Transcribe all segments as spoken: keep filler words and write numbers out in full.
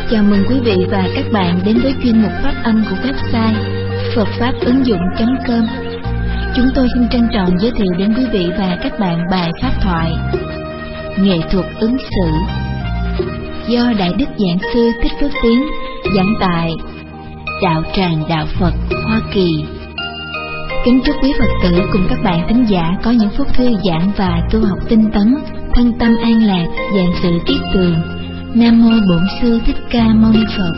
Chào mừng quý vị và các bạn đến với chuyên mục phát âm của website phật pháp ứng dụng chấm com. Chúng tôi xin trân trọng giới thiệu đến quý vị và các bạn bài pháp thoại Nghệ thuật ứng xử do Đại Đức Giảng Sư Thích Phước Tiến giảng tại Đạo Tràng Đạo Phật Hoa Kỳ. Kính chúc quý Phật tử cùng các bạn thính giả có những phút thư giãn và tu học tinh tấn, thân tâm an lạc, vạn sự kiết tường. Nam mô Bổn Sư Thích Ca Mâu Ni Phật.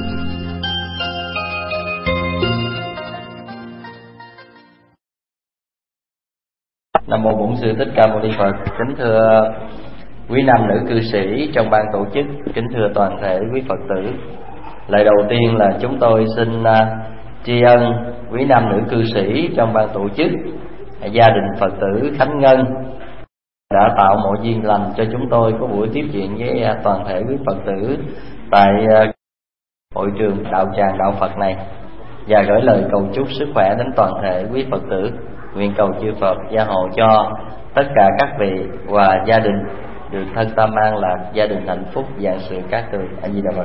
Nam mô Bổn Sư Thích Ca Mâu Ni Phật. Kính thưa quý nam nữ cư sĩ trong ban tổ chức, kính thưa toàn thể quý Phật tử. Lời đầu tiên là chúng tôi xin tri ân quý nam nữ cư sĩ trong ban tổ chức, gia đình Phật tử Khánh Ngân đã tạo mọi duyên lành cho chúng tôi có buổi tiếp chuyện với toàn thể quý Phật tử tại hội trường Đạo Tràng Đạo Phật này, và gửi lời cầu chúc sức khỏe đến toàn thể quý Phật tử. Nguyện cầu chư Phật gia hộ cho tất cả các vị và gia đình được thân tâm an lạc, gia đình hạnh phúc, vạn sự cát tường. A Di Đà Phật.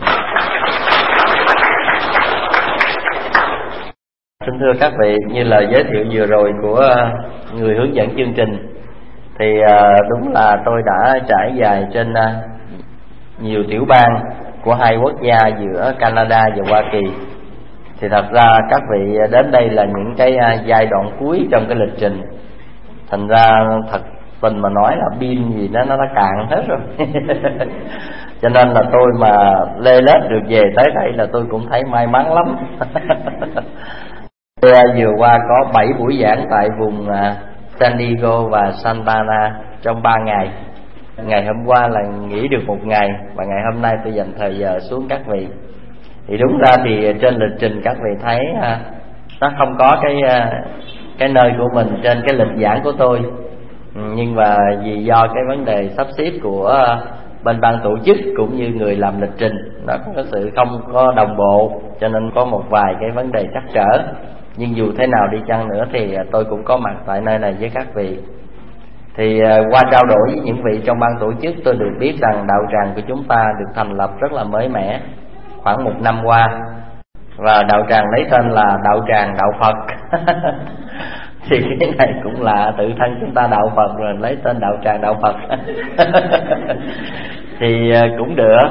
Xin thưa các vị, như lời giới thiệu vừa rồi của người hướng dẫn chương trình thì đúng là tôi đã trải dài trên nhiều tiểu bang của hai quốc gia giữa Canada và Hoa Kỳ. Thì thật ra các vị đến đây là những cái giai đoạn cuối trong cái lịch trình. Thành ra thật tình mà nói là pin gì đó nó đã cạn hết rồi. Cho nên là tôi mà lê lết được về tới đây là tôi cũng thấy may mắn lắm. Tôi vừa qua có bảy buổi giảng tại vùng San Diego và Santa Ana trong ba ngày. Ngày hôm qua là nghỉ được một ngày, và ngày hôm nay tôi dành thời giờ xuống các vị. Thì đúng ra thì trên lịch trình các vị thấy nó không có cái cái nơi của mình trên cái lịch giảng của tôi, nhưng mà vì do cái vấn đề sắp xếp của bên ban tổ chức cũng như người làm lịch trình nó có sự không có đồng bộ, cho nên có một vài cái vấn đề trắc trở. Nhưng dù thế nào đi chăng nữa thì tôi cũng có mặt tại nơi này với các vị. Thì qua trao đổi với những vị trong ban tổ chức, tôi được biết rằng đạo tràng của chúng ta được thành lập rất là mới mẻ, khoảng một năm qua, và đạo tràng lấy tên là Đạo Tràng Đạo Phật. Thì cái này cũng là tự thân chúng ta đạo Phật rồi lấy tên Đạo Tràng Đạo Phật. Thì cũng được,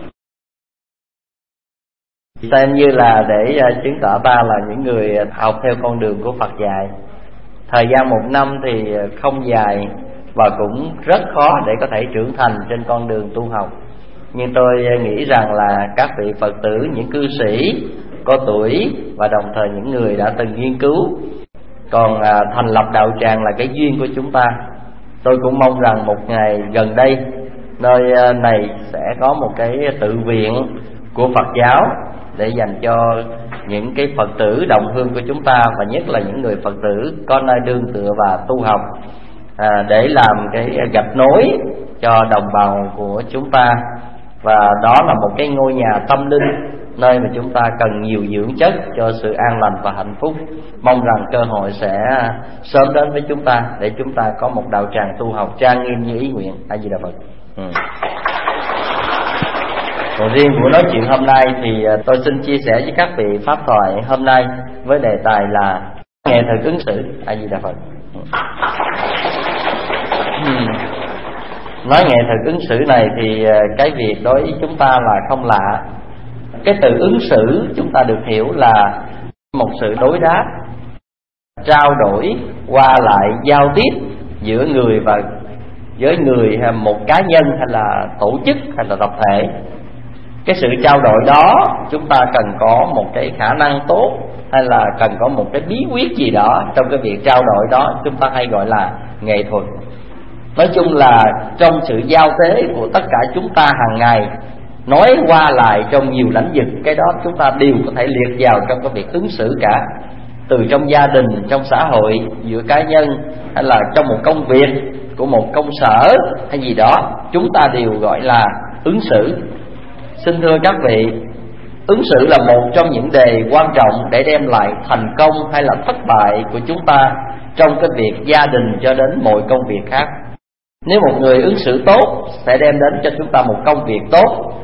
xem như là để chứng tỏ ta là những người học theo con đường của Phật dạy. Thời gian một năm thì không dài và cũng rất khó để có thể trưởng thành trên con đường tu học. Nhưng tôi nghĩ rằng là các vị Phật tử, những cư sĩ có tuổi và đồng thời những người đã từng nghiên cứu, còn à, thành lập đạo tràng là cái duyên của chúng ta. Tôi cũng mong rằng một ngày gần đây nơi này sẽ có một cái tự viện của Phật giáo để dành cho những cái Phật tử đồng hương của chúng ta, và nhất là những người Phật tử có nơi đương tựa và tu học, à, để làm cái gạch nối cho đồng bào của chúng ta. Và đó là một cái ngôi nhà tâm linh, nơi mà chúng ta cần nhiều dưỡng chất cho sự an lành và hạnh phúc. Mong rằng cơ hội sẽ sớm đến với chúng ta để chúng ta có một đạo tràng tu học trang nghiêm như ý nguyện. A Di Đà Phật. ừ. Còn riêng buổi nói chuyện hôm nay thì tôi xin chia sẻ với các vị pháp thoại hôm nay với đề tài là nghệ thuật ứng xử. A Di Đà Phật. ừ. Nói nghệ thuật ứng xử này thì cái việc đối với chúng ta là không lạ. Cái từ ứng xử chúng ta được hiểu là một sự đối đáp, trao đổi, qua lại, giao tiếp giữa người và với người, hay một cá nhân hay là tổ chức hay là tập thể. Cái sự trao đổi đó chúng ta cần có một cái khả năng tốt, hay là cần có một cái bí quyết gì đó trong cái việc trao đổi đó, chúng ta hay gọi là nghệ thuật. Nói chung là trong sự giao tế của tất cả chúng ta hàng ngày, nói qua lại trong nhiều lĩnh vực, cái đó chúng ta đều có thể liệt vào trong cái việc ứng xử cả. Từ trong gia đình, trong xã hội, giữa cá nhân, hay là trong một công việc của một công sở hay gì đó, chúng ta đều gọi là ứng xử. Xin thưa các vị, ứng xử là một trong những đề quan trọng để đem lại thành công hay là thất bại của chúng ta trong cái việc gia đình cho đến mọi công việc khác. Nếu một người ứng xử tốt sẽ đem đến cho chúng ta một công việc tốt,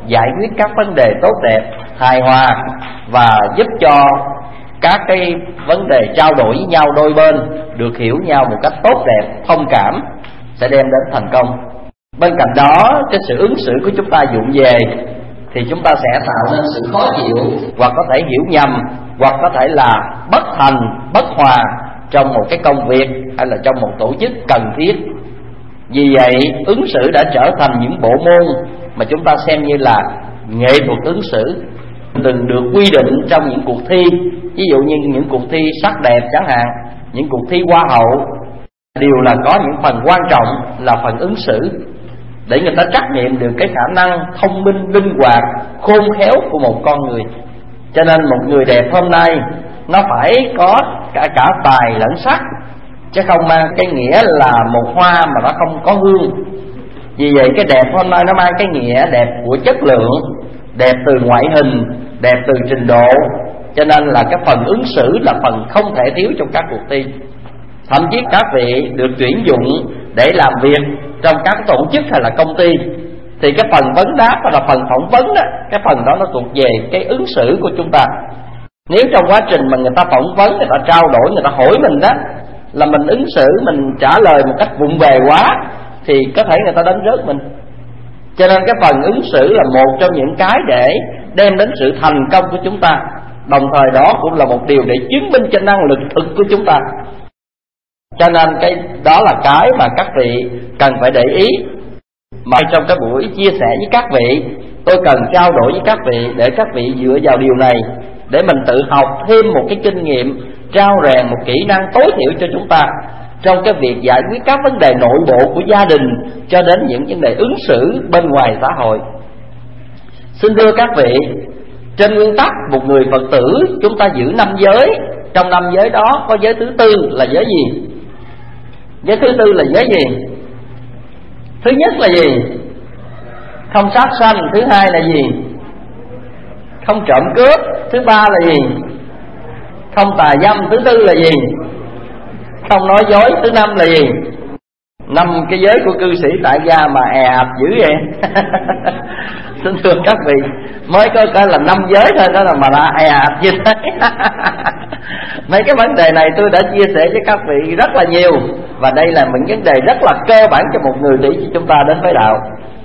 giải quyết các vấn đề tốt đẹp, hài hòa, và giúp cho các cái vấn đề trao đổi với nhau đôi bên được hiểu nhau một cách tốt đẹp, thông cảm, sẽ đem đến thành công. Bên cạnh đó, cái sự ứng xử của chúng ta vụng về thì chúng ta sẽ tạo nên sự khó chịu, hoặc có thể hiểu nhầm, hoặc có thể là bất thành, bất hòa trong một cái công việc hay là trong một tổ chức cần thiết. Vì vậy, ứng xử đã trở thành những bộ môn mà chúng ta xem như là nghệ thuật ứng xử, từng được quy định trong những cuộc thi. Ví dụ như những cuộc thi sắc đẹp chẳng hạn, những cuộc thi hoa hậu, đều là có những phần quan trọng là phần ứng xử, để người ta trắc nghiệm được cái khả năng thông minh, linh hoạt, khôn khéo của một con người. Cho nên một người đẹp hôm nay nó phải có cả cả tài lẫn sắc, chứ không mang cái nghĩa là một hoa mà nó không có hương. Vì vậy cái đẹp hôm nay nó mang cái nghĩa đẹp của chất lượng, đẹp từ ngoại hình, đẹp từ trình độ. Cho nên là cái phần ứng xử là phần không thể thiếu trong các cuộc thi. Thậm chí các vị được tuyển dụng để làm việc trong các tổ chức hay là công ty, thì cái phần vấn đáp hay là phần phỏng vấn đó, cái phần đó nó thuộc về cái ứng xử của chúng ta. Nếu trong quá trình mà người ta phỏng vấn, người ta trao đổi, người ta hỏi mình đó, là mình ứng xử, mình trả lời một cách vụng về quá, thì có thể người ta đánh rớt mình. Cho nên cái phần ứng xử là một trong những cái để đem đến sự thành công của chúng ta, đồng thời đó cũng là một điều để chứng minh cho năng lực thực của chúng ta. Cho nên cái đó là cái mà các vị cần phải để ý. Mà trong cái buổi chia sẻ với các vị, tôi cần trao đổi với các vị để các vị dựa vào điều này để mình tự học thêm một cái kinh nghiệm, trao rèn một kỹ năng tối thiểu cho chúng ta trong cái việc giải quyết các vấn đề nội bộ của gia đình cho đến những vấn đề ứng xử bên ngoài xã hội. Xin thưa các vị, trên nguyên tắc một người Phật tử chúng ta giữ năm giới. Trong năm giới đó có giới thứ tư là giới gì? Giới thứ tư là giới gì? Thứ nhất là gì? Không sát sanh. Thứ hai là gì? Không trộm cướp. Thứ ba là gì? Không tà dâm. Thứ tư là gì? Không nói dối. Thứ năm là gì? Năm cái giới của cư sĩ tại gia mà è ạch dữ vậy. Xin thưa các vị, mới có cái là năm giới thôi đó là mà là è ạch như thế. Mấy cái vấn đề này tôi đã chia sẻ với các vị rất là nhiều, và đây là những vấn đề rất là cơ bản cho một người tỷ chúng ta đến với đạo.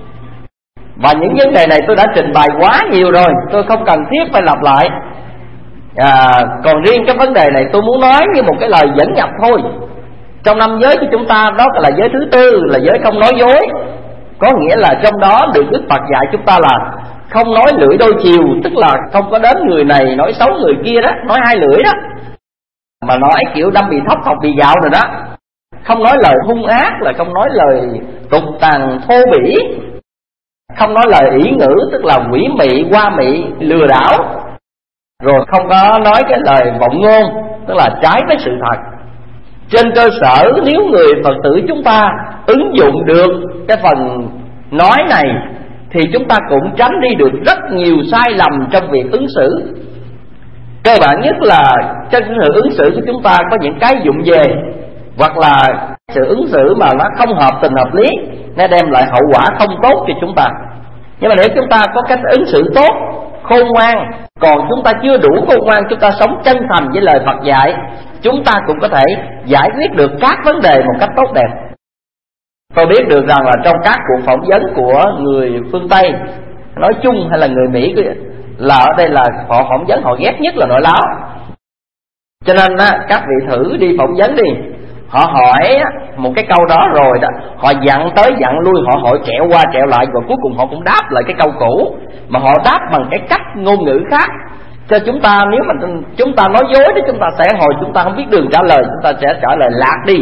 Và những vấn đề này tôi đã trình bày quá nhiều rồi, tôi không cần thiết phải lặp lại. à, Còn riêng cái vấn đề này tôi muốn nói như một cái lời dẫn nhập thôi. Trong năm giới của chúng ta, đó là giới thứ tư là giới không nói dối. Có nghĩa là trong đó được Đức Phật dạy chúng ta là không nói lưỡi đôi chiều, tức là không có đến người này nói xấu người kia đó, nói hai lưỡi đó, mà nói kiểu đâm bị thóc học bị gạo rồi đó. Không nói lời hung ác, là không nói lời tục tằn thô bỉ, không nói lời ỷ ngữ, tức là quỷ mị, qua mị, lừa đảo, rồi không có nói cái lời vọng ngôn, tức là trái với sự thật. Trên cơ sở nếu người Phật tử chúng ta ứng dụng được cái phần nói này, thì chúng ta cũng tránh đi được rất nhiều sai lầm trong việc ứng xử. Cơ bản nhất là trong sự ứng xử của chúng ta có những cái vụng về, hoặc là sự ứng xử mà nó không hợp tình hợp lý, nó đem lại hậu quả không tốt cho chúng ta. Nhưng mà nếu chúng ta có cách ứng xử tốt, khôn ngoan, còn chúng ta chưa đủ khôn ngoan, chúng ta sống chân thành với lời Phật dạy, chúng ta cũng có thể giải quyết được các vấn đề một cách tốt đẹp. Tôi biết được rằng là trong các cuộc phỏng vấn của người phương Tây nói chung hay là người Mỹ, là ở đây là họ phỏng vấn họ ghét nhất là nói láo. Cho nên á, các vị thử đi phỏng vấn đi, họ hỏi một cái câu đó rồi đó, họ dặn tới dặn lui, họ hỏi trẹo qua trẹo lại, rồi cuối cùng họ cũng đáp lại cái câu cũ, mà họ đáp bằng cái cách ngôn ngữ khác. Cho chúng ta, nếu mà chúng ta nói dối thì chúng ta sẽ hồi chúng ta không biết đường trả lời, chúng ta sẽ trả lời lạc đi.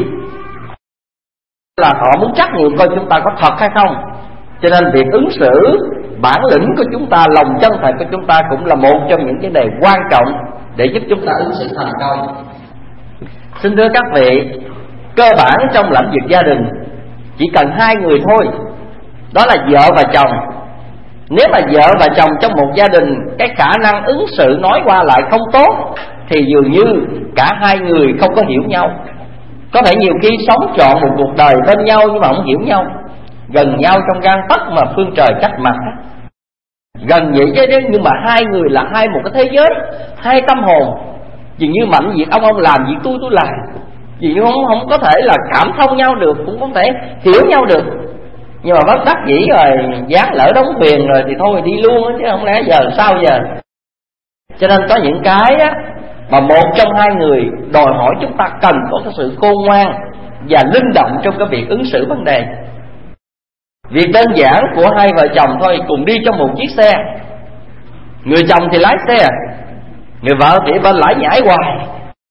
Là họ muốn trắc nghiệm coi chúng ta có thật hay không. Cho nên việc ứng xử, bản lĩnh của chúng ta, lòng chân thành của chúng ta cũng là một trong những vấn đề quan trọng để giúp chúng ta ứng xử thành công. Xin thưa các vị, cơ bản trong lĩnh vực gia đình chỉ cần hai người thôi, đó là vợ và chồng. Nếu mà vợ và chồng trong một gia đình cái khả năng ứng xử nói qua lại không tốt, thì dường như cả hai người không có hiểu nhau. Có thể nhiều khi sống trọn một cuộc đời bên nhau nhưng mà không hiểu nhau, gần nhau trong gang tấc mà phương trời cách mặt. gần vậy chứ, nhưng mà hai người là hai một cái thế giới, hai tâm hồn. Dường như mạnh việc ông ông làm, việc tôi tôi làm, dường như không, không có thể là cảm thông nhau được, cũng không thể hiểu nhau được. Nhưng mà bất đắc dĩ rồi, dán lỡ đóng thuyền rồi thì thôi đi luôn chứ không lẽ giờ sao giờ. Cho nên có những cái á, mà một trong hai người đòi hỏi chúng ta cần có cái sự khôn ngoan và linh động trong cái việc ứng xử vấn đề. Việc đơn giản của hai vợ chồng thôi, cùng đi trong một chiếc xe. Người chồng thì lái xe, người vợ thì bên lái nhảy hoài,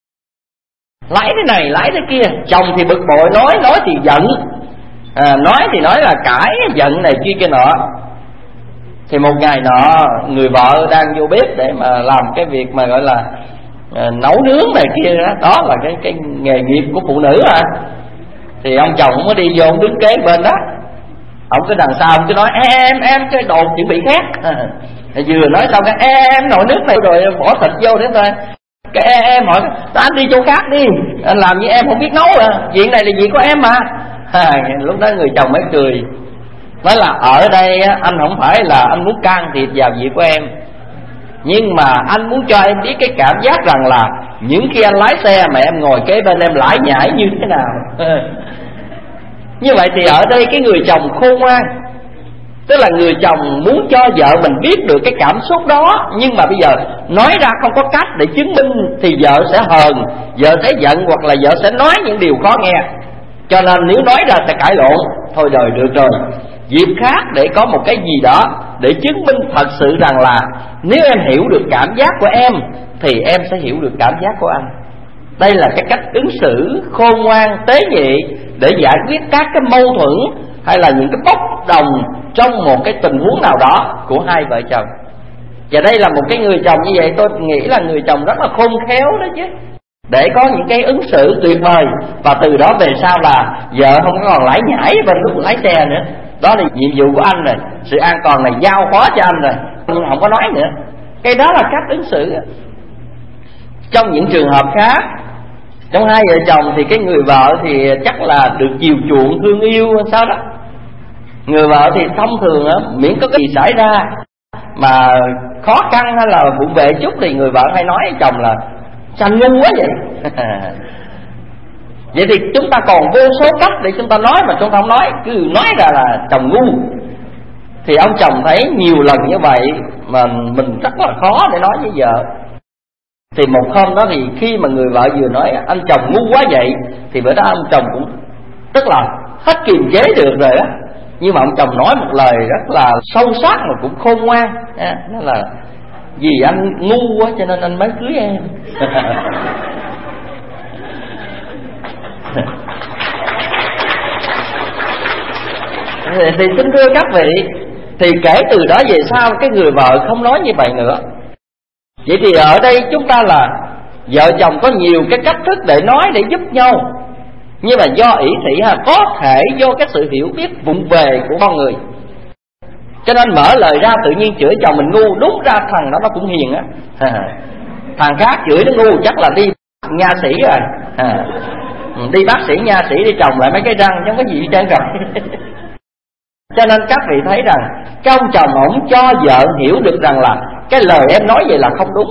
lái thế này lái thế kia. Chồng thì bực bội, nói nói thì giận, à, nói thì nói là cãi, giận này kia kia nọ. Thì một ngày nọ, người vợ đang vô bếp để mà làm cái việc mà gọi là à, nấu nướng này kia đó, đó là cái cái nghề nghiệp của phụ nữ à. Thì ông chồng mới đi vô, ông đứng kế bên đó, ông cứ đằng sau ông cứ nói em em cái đồ chuẩn bị khác. À, vừa nói xong cái em nồi nước này rồi bỏ thịt vô thế thôi. Cái em hỏi anh đi chỗ khác đi, anh làm như em không biết nấu à, chuyện này là việc của em mà. À, lúc đó người chồng mới cười, nói là ở đây anh không phải là anh muốn can thiệp vào việc của em, nhưng mà anh muốn cho em biết cái cảm giác rằng là những khi anh lái xe mà em ngồi kế bên em lải nhải như thế nào. Như vậy thì ở đây cái người chồng khôn ngoan, tức là người chồng muốn cho vợ mình biết được cái cảm xúc đó, nhưng mà bây giờ nói ra không có cách để chứng minh thì vợ sẽ hờn, vợ sẽ giận, hoặc là vợ sẽ nói những điều khó nghe. Cho nên nếu nói ra sẽ cãi lộn, thôi đời được rồi, dịp khác để có một cái gì đó để chứng minh thật sự rằng là nếu em hiểu được cảm giác của em thì em sẽ hiểu được cảm giác của anh. Đây là cái cách ứng xử khôn ngoan tế nhị để giải quyết các cái mâu thuẫn hay là những cái bốc đồng trong một cái tình huống nào đó của hai vợ chồng. Và đây là một cái người chồng như vậy, tôi nghĩ là người chồng rất là khôn khéo đó chứ, để có những cái ứng xử tuyệt vời. Và từ đó về sau là vợ không còn lải nhải bên lúc lái xe nữa. Đó là nhiệm vụ của anh rồi, sự an toàn này giao phó cho anh rồi, nhưng không có nói nữa. Cái đó là cách ứng xử. Trong những trường hợp khác, trong hai vợ chồng thì cái người vợ thì chắc là được chiều chuộng thương yêu sao đó. Người vợ thì thông thường á, miễn có cái gì xảy ra mà khó khăn hay là vụng về chút thì người vợ hay nói với chồng là sao anh ngu quá vậy. Vậy thì chúng ta còn vô số cách để chúng ta nói mà chúng ta không nói, cứ nói ra là chồng ngu. Thì ông chồng thấy nhiều lần như vậy mà mình rất là khó để nói với vợ. Thì một hôm đó thì khi mà người vợ vừa nói anh chồng ngu quá vậy, thì bữa đó ông chồng cũng tức là hết kiềm chế được rồi á. Nhưng mà ông chồng nói một lời rất là sâu sắc mà cũng khôn ngoan, đó là vì anh ngu quá cho nên anh mới cưới em. Thì xin thưa các vị, thì kể từ đó về sau cái người vợ không nói như vậy nữa. Vậy thì ở đây chúng ta là vợ chồng có nhiều cái cách thức để nói để giúp nhau, nhưng mà do ỷ thị ha, có thể do cái sự hiểu biết vụng về của con người, cho nên mở lời ra tự nhiên chửi chồng mình ngu. Đúng ra thằng đó nó cũng hiền á, thằng khác chửi nó ngu chắc là đi nha sĩ rồi, à, đi bác sĩ nha sĩ đi trồng lại mấy cái răng chứ không có gì hết trơn rồi. Cho nên các vị thấy rằng cái ông chồng ổng cho vợ hiểu được rằng là cái lời em nói vậy là không đúng.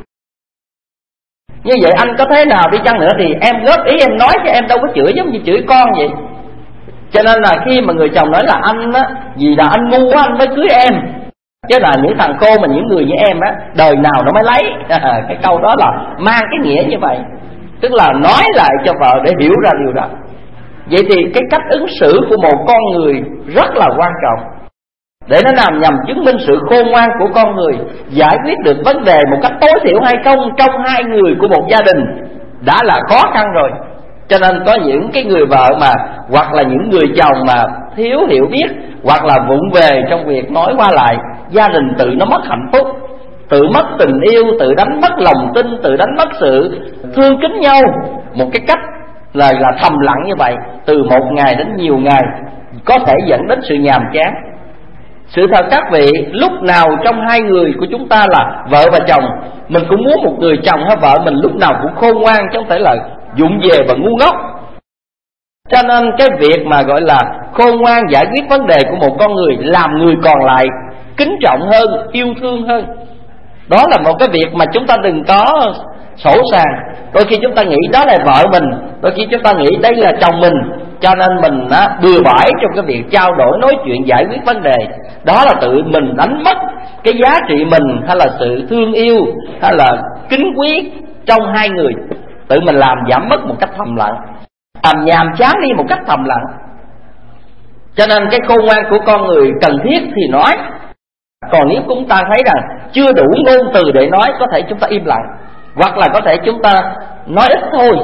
Như vậy anh có thế nào đi chăng nữa thì em góp ý em nói chứ em đâu có chửi giống như chửi con vậy. Cho nên là khi mà người chồng nói là anh á, vì là anh ngu quá anh mới cưới em, chứ là những thằng cô mà những người như em á đời nào nó mới lấy. À, cái câu đó là mang cái nghĩa như vậy, tức là nói lại cho vợ để hiểu ra điều đó. Vậy thì cái cách ứng xử của một con người rất là quan trọng, để nó làm nhằm chứng minh sự khôn ngoan của con người, giải quyết được vấn đề một cách tối thiểu hay không trong hai người của một gia đình đã là khó khăn rồi. Cho nên có những cái người vợ mà hoặc là những người chồng mà thiếu hiểu biết, hoặc là vụng về trong việc nói qua lại, gia đình tự nó mất hạnh phúc, tự mất tình yêu, tự đánh mất lòng tin, tự đánh mất sự thương kính nhau một cái cách là là thầm lặng như vậy, từ một ngày đến nhiều ngày, có thể dẫn đến sự nhàm chán. Sự thật các vị, lúc nào trong hai người của chúng ta là vợ và chồng, mình cũng muốn một người chồng hay vợ mình lúc nào cũng khôn ngoan, chứ không phải là vụng về và ngu ngốc. Cho nên cái việc mà gọi là khôn ngoan giải quyết vấn đề của một con người, làm người còn lại kính trọng hơn, yêu thương hơn. Đó là một cái việc mà chúng ta đừng có sổ sàng. Đôi khi chúng ta nghĩ đó là vợ mình, đôi khi chúng ta nghĩ đây là chồng mình, cho nên mình á, bừa bãi trong cái việc trao đổi, nói chuyện, giải quyết vấn đề. Đó là tự mình đánh mất cái giá trị mình, hay là sự thương yêu, hay là kính quý trong hai người. Tự mình làm giảm mất một cách thầm lặng, làm nhàm chán đi một cách thầm lặng. Cho nên cái khôn ngoan của con người cần thiết thì nói. Còn nếu chúng ta thấy rằng chưa đủ ngôn từ để nói, có thể chúng ta im lặng, hoặc là có thể chúng ta nói ít thôi.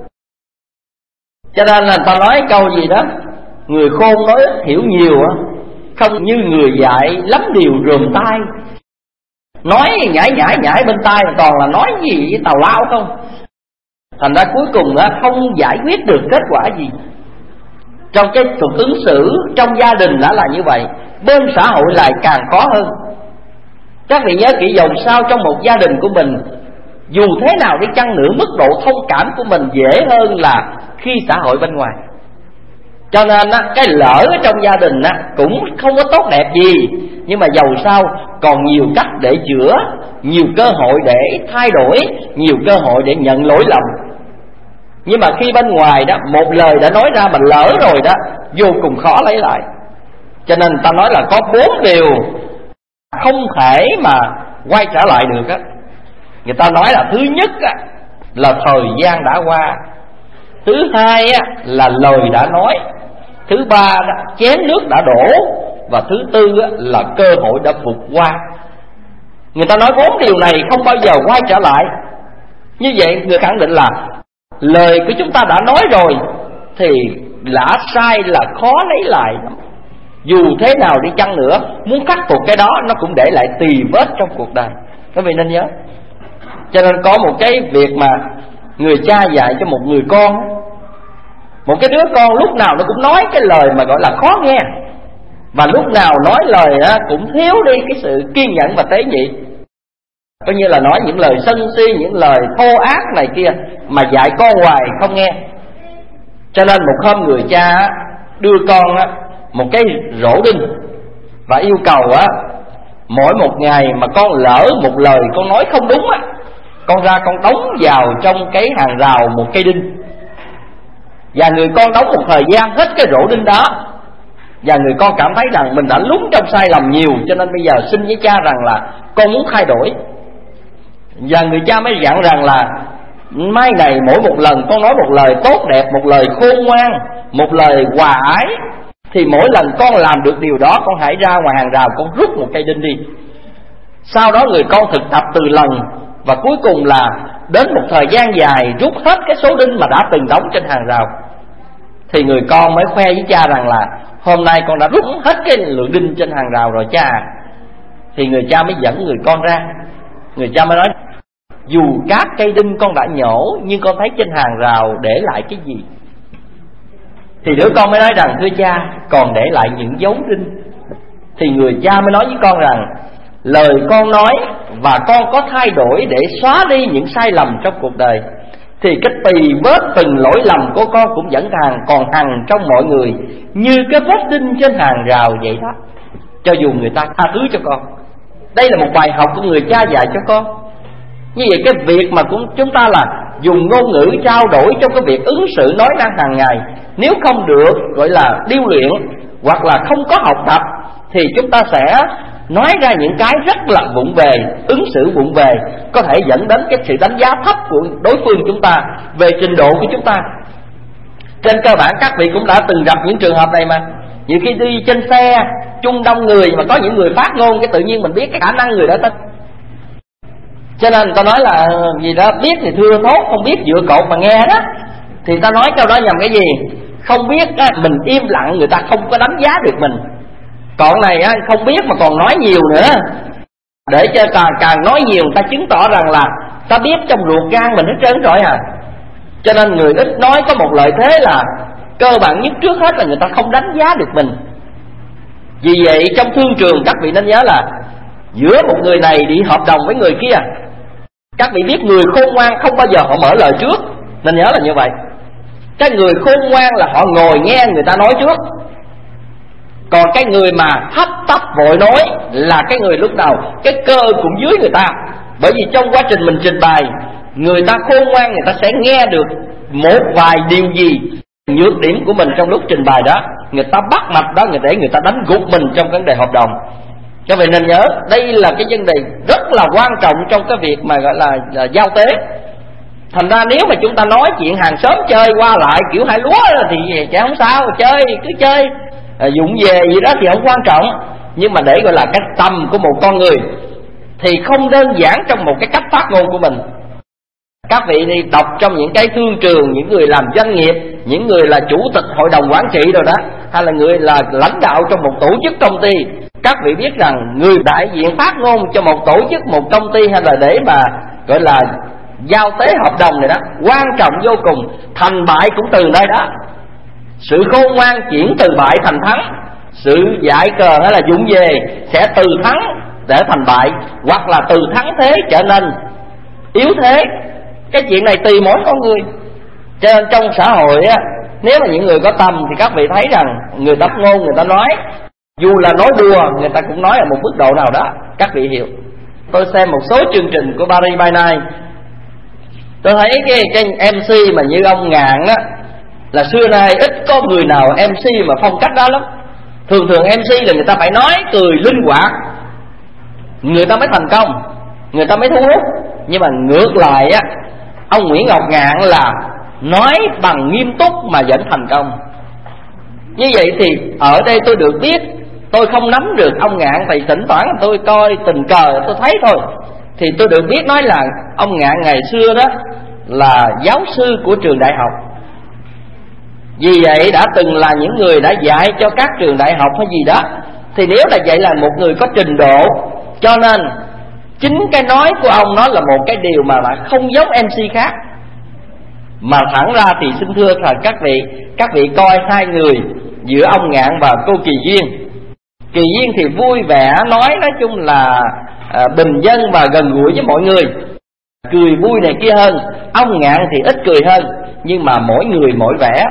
Cho nên là người ta nói câu gì đó, người khôn nói ít hiểu nhiều, không như người dạy lắm điều rườm tai. Nói nhảy nhảy nhảy bên tai toàn là nói gì với tào lao không. Thành ra cuối cùng không giải quyết được kết quả gì. Trong cái thuật ứng xử trong gia đình đã là như vậy, bên xã hội lại càng khó hơn. Các vị nhớ kỹ, dầu sao trong một gia đình của mình, dù thế nào đi chăng nữa, mức độ thông cảm của mình dễ hơn là khi xã hội bên ngoài. Cho nên á, cái lỡ ở trong gia đình á, cũng không có tốt đẹp gì, nhưng mà dầu sao còn nhiều cách để chữa, nhiều cơ hội để thay đổi, nhiều cơ hội để nhận lỗi lầm. Nhưng mà khi bên ngoài đó, một lời đã nói ra mà lỡ rồi đó, vô cùng khó lấy lại. Cho nên ta nói là có bốn điều không thể mà quay trở lại được á. Người ta nói là thứ nhất á, là thời gian đã qua. Thứ hai á, là lời đã nói. Thứ ba đó, chén nước đã đổ. Và thứ tư á, là cơ hội đã vụt qua. Người ta nói bốn điều này không bao giờ quay trở lại. Như vậy người khẳng định là lời của chúng ta đã nói rồi thì lã sai là khó lấy lại. Dù thế nào đi chăng nữa, muốn khắc phục cái đó nó cũng để lại tì vết trong cuộc đời. Các vị nên nhớ. Cho nên có một cái việc mà người cha dạy cho một người con, một cái đứa con lúc nào nó cũng nói cái lời mà gọi là khó nghe, và lúc nào nói lời cũng thiếu đi cái sự kiên nhẫn và tế nhị. Coi như là nói những lời sân si, những lời thô ác này kia, mà dạy con hoài không nghe. Cho nên một hôm người cha đưa con một cái rổ đinh và yêu cầu á, mỗi một ngày mà con lỡ một lời con nói không đúng á, con ra con đóng vào trong cái hàng rào một cây đinh. Và người con đóng một thời gian hết cái rổ đinh đó, và người con cảm thấy rằng mình đã lún trong sai lầm nhiều, cho nên bây giờ xin với cha rằng là con muốn thay đổi. Và người cha mới dặn rằng là mai này mỗi một lần con nói một lời tốt đẹp, một lời khôn ngoan, một lời hòa ái, thì mỗi lần con làm được điều đó, con hãy ra ngoài hàng rào con rút một cây đinh đi. Sau đó người con thực tập từ lần, và cuối cùng là đến một thời gian dài rút hết cái số đinh mà đã từng đóng trên hàng rào. Thì người con mới khoe với cha rằng là hôm nay con đã rút hết cái lượng đinh trên hàng rào rồi cha. Thì người cha mới dẫn người con ra. Người cha mới nói, dù các cây đinh con đã nhổ, nhưng con thấy trên hàng rào để lại cái gì? Thì đứa con mới nói rằng, thưa cha, còn để lại những dấu đinh. Thì người cha mới nói với con rằng, lời con nói và con có thay đổi để xóa đi những sai lầm trong cuộc đời, thì cái tì vết từng lỗi lầm của con cũng vẫn càng còn hằn trong mọi người, như cái vết đinh trên hàng rào vậy đó. Cho dù người ta tha thứ cho con. Đây là một bài học của người cha dạy cho con. Như vậy cái việc mà cũng chúng ta là dùng ngôn ngữ trao đổi trong cái việc ứng xử nói năng hàng ngày, nếu không được gọi là điêu luyện, hoặc là không có học tập, thì chúng ta sẽ nói ra những cái rất là vụng về, ứng xử vụng về, có thể dẫn đến cái sự đánh giá thấp của đối phương chúng ta về trình độ của chúng ta. Trên cơ bản các vị cũng đã từng gặp những trường hợp này mà. Nhiều khi đi trên xe chung đông người mà có những người phát ngôn, cái tự nhiên mình biết cái khả năng người đó thích. Cho nên người ta nói là gì đó, biết thì thưa thốt, không biết dựa cột mà nghe đó. Thì ta nói câu đó nhằm cái gì? Không biết á, mình im lặng người ta không có đánh giá được mình. Còn này á, không biết mà còn nói nhiều nữa, để cho càng, càng nói nhiều ta chứng tỏ rằng là ta biết trong ruột gan mình hết trơn rồi à. Cho nên người ít nói có một lợi thế là cơ bản nhất trước hết là người ta không đánh giá được mình. Vì vậy trong thương trường các vị nên nhớ là giữa một người này đi hợp đồng với người kia, các vị biết người khôn ngoan không bao giờ họ mở lời trước, nên nhớ là như vậy. Cái người khôn ngoan là họ ngồi nghe người ta nói trước. Còn cái người mà thấp tấp vội nói là cái người lúc đầu cái cơ cũng dưới người ta. Bởi vì trong quá trình mình trình bày, người ta khôn ngoan, người ta sẽ nghe được một vài điều gì nhược điểm của mình trong lúc trình bày đó, người ta bắt mạch đó, người để người ta đánh gục mình trong vấn đề hợp đồng. Các vị nên nhớ, đây là cái vấn đề rất là quan trọng trong cái việc mà gọi là, là giao tế. Thành ra nếu mà chúng ta nói chuyện hàng xóm chơi qua lại kiểu hai lúa thì chả không sao, chơi cứ chơi, à, dụng về gì đó thì không quan trọng. Nhưng mà để gọi là cái tầm của một con người thì không đơn giản trong một cái cách phát ngôn của mình. Các vị đi đọc trong những cái thương trường, những người làm doanh nghiệp, những người là chủ tịch hội đồng quản trị rồi đó, hay là người là lãnh đạo trong một tổ chức công ty, các vị biết rằng người đại diện phát ngôn cho một tổ chức, một công ty, hay là để mà gọi là giao tế hợp đồng này đó, quan trọng vô cùng. Thành bại cũng từ nơi đó. Sự khôn ngoan chuyển từ bại thành thắng, sự dại cờ hay là dụng về sẽ từ thắng để thành bại, hoặc là từ thắng thế trở nên yếu thế. Cái chuyện này tùy mỗi con người. Cho nên trong xã hội á, nếu mà những người có tâm thì các vị thấy rằng người đắp ngôn, người ta nói dù là nói đùa, người ta cũng nói ở một mức độ nào đó, các vị hiểu. Tôi xem một số chương trình của Paris by Night, tôi thấy cái, cái em xê mà như ông Ngạn á, là xưa nay ít có người nào em xê mà phong cách đó lắm. Thường thường em xê là người ta phải nói cười linh hoạt, người ta mới thành công, người ta mới thu hút. Nhưng mà ngược lại á, ông Nguyễn Ngọc Ngạn là nói bằng nghiêm túc mà vẫn thành công. Như vậy thì ở đây tôi được biết, tôi không nắm được ông Ngạn, thì thỉnh thoảng tôi coi tình cờ tôi thấy thôi. Thì tôi được biết nói là ông Ngạn ngày xưa đó là giáo sư của trường đại học. Vì vậy đã từng là những người đã dạy cho các trường đại học hay gì đó. Thì nếu là vậy là một người có trình độ. Cho nên chính cái nói của ông nó là một cái điều mà lại không giống em xê khác. Mà thẳng ra thì xin thưa là các vị, các vị coi hai người giữa ông Ngạn và cô Kỳ Duyên. Kỳ Duyên thì vui vẻ nói, nói chung là à, bình dân và gần gũi với mọi người, cười vui này kia hơn. Ông Ngạn thì ít cười hơn, nhưng mà mỗi người mỗi vẻ.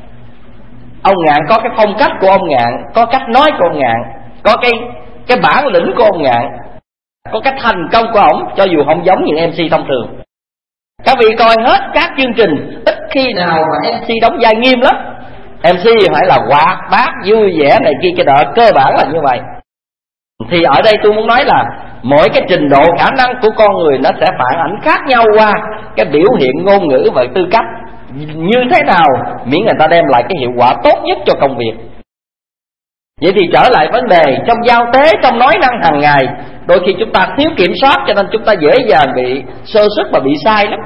Ông Ngạn có cái phong cách của ông Ngạn, có cách nói của ông Ngạn, có cái cái bản lĩnh của ông Ngạn, có cái thành công của ông, cho dù không giống những em xê thông thường. Các vị coi hết các chương trình, ít khi nào mà em xê đóng vai nghiêm lắm. em xê phải là hoạt bát, vui vẻ này kia kia đó, cơ bản là như vậy. Thì ở đây tôi muốn nói là mỗi cái trình độ khả năng của con người nó sẽ phản ảnh khác nhau qua cái biểu hiện ngôn ngữ và tư cách như thế nào, miễn người ta đem lại cái hiệu quả tốt nhất cho công việc. Vậy thì trở lại vấn đề trong giao tế, trong nói năng hàng ngày, đôi khi chúng ta thiếu kiểm soát, cho nên chúng ta dễ dàng bị sơ suất và bị sai lắm.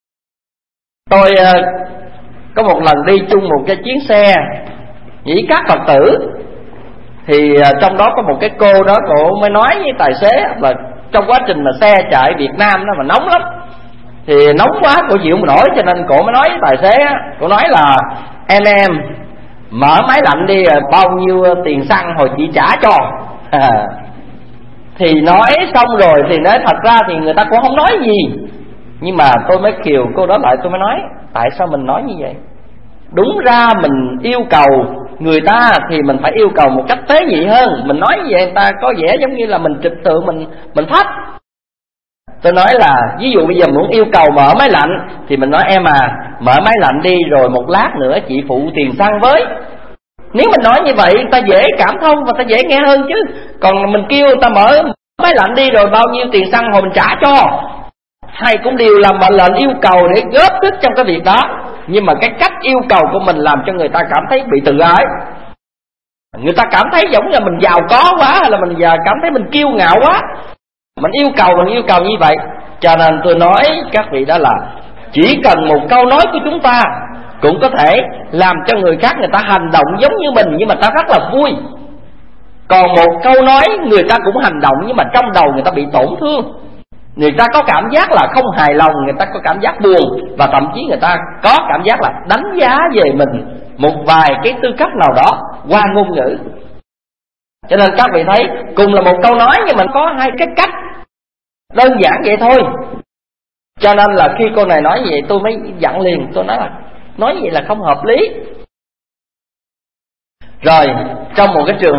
Tôi uh, có một lần đi chung một cái chuyến xe nhĩ các Phật tử, thì uh, trong đó có một cái cô đó, cô mới nói với tài xế là trong quá trình mà xe chạy Việt Nam đó mà nóng lắm, thì nóng quá cô chịu không nổi, cho nên cô mới nói với tài xế, cô nói là em em mở máy lạnh đi, bao nhiêu tiền xăng hồi chị trả cho. à. Thì nói xong rồi thì nói thật ra thì người ta cũng không nói gì, nhưng mà tôi mới kiều cô đó lại, tôi mới nói tại sao mình nói như vậy. Đúng ra mình yêu cầu người ta thì mình phải yêu cầu một cách tế nhị hơn. Mình nói như vậy người ta có vẻ giống như là mình trịch thượng, mình mình thách. Tôi nói là ví dụ bây giờ muốn yêu cầu mở máy lạnh thì mình nói em à, mở máy lạnh đi rồi một lát nữa chị phụ tiền xăng với. Nếu mình nói như vậy người ta dễ cảm thông và ta dễ nghe hơn chứ. Còn mình kêu người ta mở máy lạnh đi rồi bao nhiêu tiền xăng hồi mình trả cho, hay cũng đều là mệnh lệnh yêu cầu để góp sức trong cái việc đó. Nhưng mà cái cách yêu cầu của mình làm cho người ta cảm thấy bị tự ái. Người ta cảm thấy giống như mình giàu có quá, hay là mình cảm thấy mình kiêu ngạo quá. Mình yêu cầu, mình yêu cầu như vậy. Cho nên tôi nói các vị đó là chỉ cần một câu nói của chúng ta cũng có thể làm cho người khác người ta hành động giống như mình, nhưng mà ta rất là vui. Còn một câu nói người ta cũng hành động nhưng mà trong đầu người ta bị tổn thương, người ta có cảm giác là không hài lòng, người ta có cảm giác buồn, và thậm chí người ta có cảm giác là đánh giá về mình một vài cái tư cách nào đó qua ngôn ngữ. Cho nên các vị thấy cùng là một câu nói nhưng mà có hai cái cách đơn giản vậy thôi. Cho nên là khi cô này nói vậy tôi mới dặn liền, tôi nói là nói vậy là không hợp lý. Rồi trong một cái trường hợp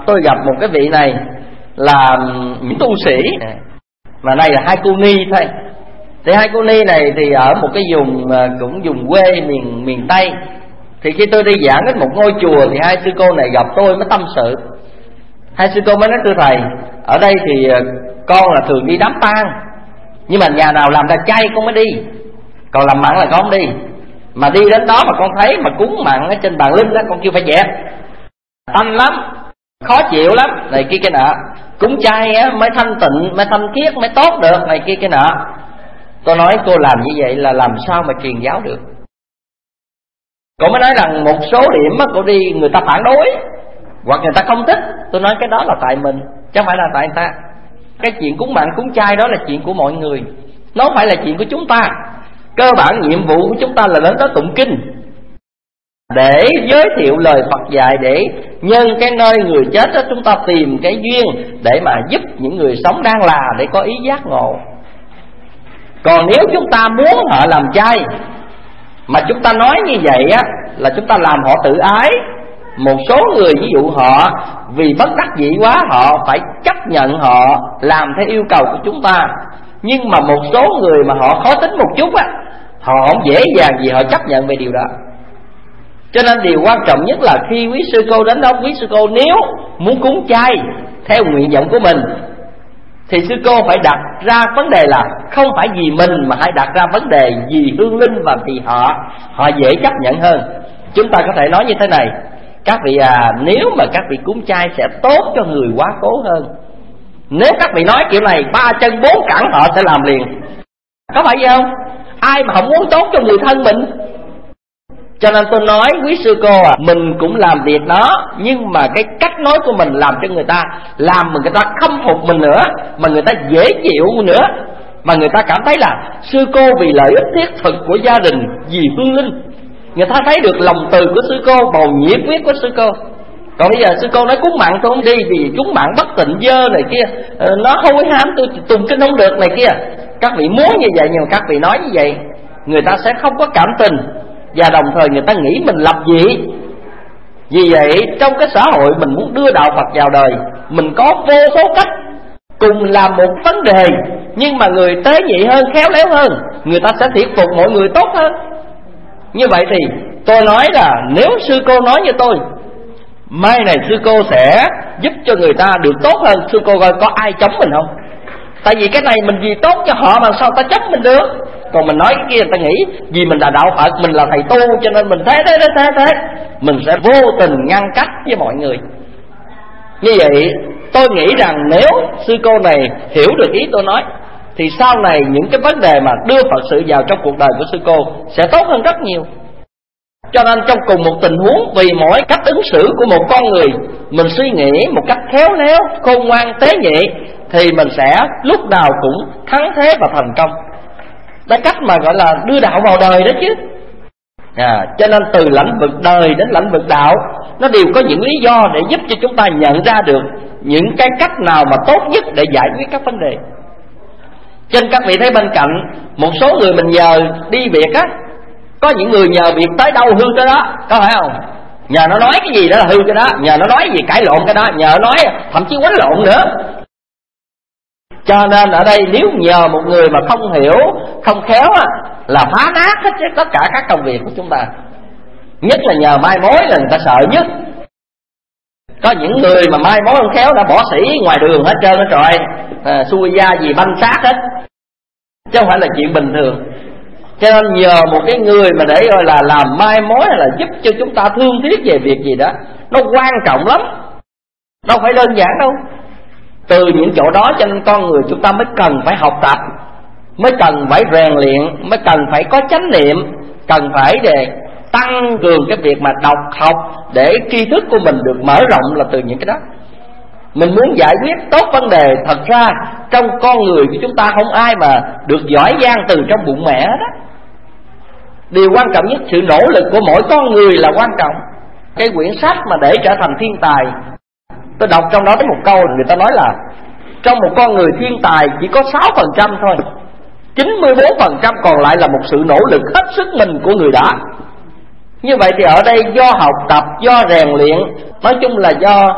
tôi gặp một cái vị này là những tu sĩ, mà này là hai cô ni thôi. Thì hai cô ni này thì ở một cái vùng cũng vùng quê miền miền Tây. Thì khi tôi đi giảng đến một ngôi chùa thì hai sư cô này gặp tôi mới tâm sự. Hai sư cô mới nói: thưa thầy, ở đây thì con là thường đi đám tang, nhưng mà nhà nào làm ra chay con mới đi, còn làm mặn là con không đi. Mà đi đến đó mà con thấy mà cúng mặn ở trên bàn linh đó, con kêu phải dẹp, tanh lắm, khó chịu lắm, này kia cái nọ. Cúng chay á mới thanh tịnh, mới thanh khiết, mới tốt được, này kia cái nọ. Tôi nói cô làm như vậy là làm sao mà truyền giáo được. Cô mới nói rằng một số điểm á cô đi người ta phản đối, hoặc người ta không thích. Tôi nói cái đó là tại mình, chứ không phải là tại người ta. Cái chuyện cúng mặn cúng chay đó là chuyện của mọi người, nó không phải là chuyện của chúng ta. Cơ bản nhiệm vụ của chúng ta là đến đó tụng kinh, để giới thiệu lời Phật dạy, để nhân cái nơi người chết đó chúng ta tìm cái duyên để mà giúp những người sống đang là để có ý giác ngộ. Còn nếu chúng ta muốn họ làm chay mà chúng ta nói như vậy á, là chúng ta làm họ tự ái. Một số người ví dụ họ vì bất đắc dĩ quá, họ phải chấp nhận họ làm theo yêu cầu của chúng ta. Nhưng mà một số người mà họ khó tính một chút á, họ không dễ dàng gì họ chấp nhận về điều đó. Cho nên điều quan trọng nhất là khi quý sư cô đến đó, quý sư cô nếu muốn cúng chay theo nguyện vọng của mình, thì sư cô phải đặt ra vấn đề là không phải vì mình, mà hãy đặt ra vấn đề vì hương linh và vì họ, họ dễ chấp nhận hơn. Chúng ta có thể nói như thế này: các vị à, nếu mà các vị cúng chay sẽ tốt cho người quá cố hơn. Nếu các vị nói kiểu này, ba chân bốn cẳng họ sẽ làm liền. Có phải vậy không? Ai mà không muốn tốt cho người thân mình. Cho nên tôi nói quý sư cô à, mình cũng làm việc đó, nhưng mà cái cách nói của mình làm cho người ta, làm mà người ta khâm phục mình nữa, mà người ta dễ chịu nữa, mà người ta cảm thấy là sư cô vì lợi ích thiết thực của gia đình, vì hương linh. Người ta thấy được lòng từ của sư cô, bầu nhiệt huyết của sư cô. Còn bây giờ sư cô nói cúng mặn tôi không đi, vì cúng mặn bất tịnh dơ này kia, nó hôi hám, tôi tùng kinh không được này kia. Các vị muốn như vậy, nhưng mà các vị nói như vậy, người ta sẽ không có cảm tình, và đồng thời người ta nghĩ mình lập dị. Vì vậy trong cái xã hội mình muốn đưa đạo Phật vào đời, mình có vô số cách cùng làm một vấn đề, nhưng mà người tế nhị hơn, khéo léo hơn, người ta sẽ thuyết phục mọi người tốt hơn. Như vậy thì tôi nói là nếu sư cô nói như tôi, mai này sư cô sẽ giúp cho người ta được tốt hơn. Sư cô coi có ai chống mình không? Tại vì cái này mình vì tốt cho họ mà sao ta chống mình được. Còn mình nói cái kia người ta nghĩ vì mình là đạo Phật, mình là thầy tu, cho nên mình thế thế thế thế thế mình sẽ vô tình ngăn cách với mọi người. Như vậy tôi nghĩ rằng nếu sư cô này hiểu được ý tôi nói, thì sau này những cái vấn đề mà đưa Phật sự vào trong cuộc đời của sư cô sẽ tốt hơn rất nhiều. Cho nên trong cùng một tình huống, vì mỗi cách ứng xử của một con người, mình suy nghĩ một cách khéo léo, khôn ngoan, tế nhị, thì mình sẽ lúc nào cũng thắng thế và thành công. Đó cách mà gọi là đưa đạo vào đời đó chứ. À, cho nên từ lĩnh vực đời đến lĩnh vực đạo, nó đều có những lý do để giúp cho chúng ta nhận ra được những cái cách nào mà tốt nhất để giải quyết các vấn đề. Cho nên các vị thấy bên cạnh một số người mình nhờ đi việc á, có những người nhờ việc tới đâu hư tới đó, có phải không? Nhờ nó nói cái gì đó là hư cái đó, nhờ nó nói gì cãi lộn cái đó, nhờ nó nói thậm chí quánh lộn nữa. Cho nên ở đây nếu nhờ một người mà không hiểu, không khéo á, là phá nát hết tất cả các công việc của chúng ta. Nhất là nhờ mai mối là người ta sợ nhất. Có những người mà mai mối không khéo đã bỏ sĩ ngoài đường hết trơn hết rồi, à, xui da gì banh xác hết, chứ không phải là chuyện bình thường. Cho nên nhờ một cái người mà để gọi là làm mai mối, hay là giúp cho chúng ta thương tiếc về việc gì đó, nó quan trọng lắm, đâu phải đơn giản đâu. Từ những chỗ đó cho nên con người chúng ta mới cần phải học tập, mới cần phải rèn luyện, mới cần phải có chánh niệm, cần phải để tăng cường cái việc mà đọc học, để tri thức của mình được mở rộng là từ những cái đó. Mình muốn giải quyết tốt vấn đề, thật ra trong con người của chúng ta không ai mà được giỏi giang từ trong bụng mẹ đó. Điều quan trọng nhất, sự nỗ lực của mỗi con người là quan trọng. Cái quyển sách mà để trở thành thiên tài, tôi đọc trong đó có một câu người ta nói là trong một con người thiên tài chỉ có sáu phần trăm thôi, chín mươi bốn phần trăm còn lại là một sự nỗ lực hết sức mình của người đó. Như vậy thì ở đây do học tập, do rèn luyện, nói chung là do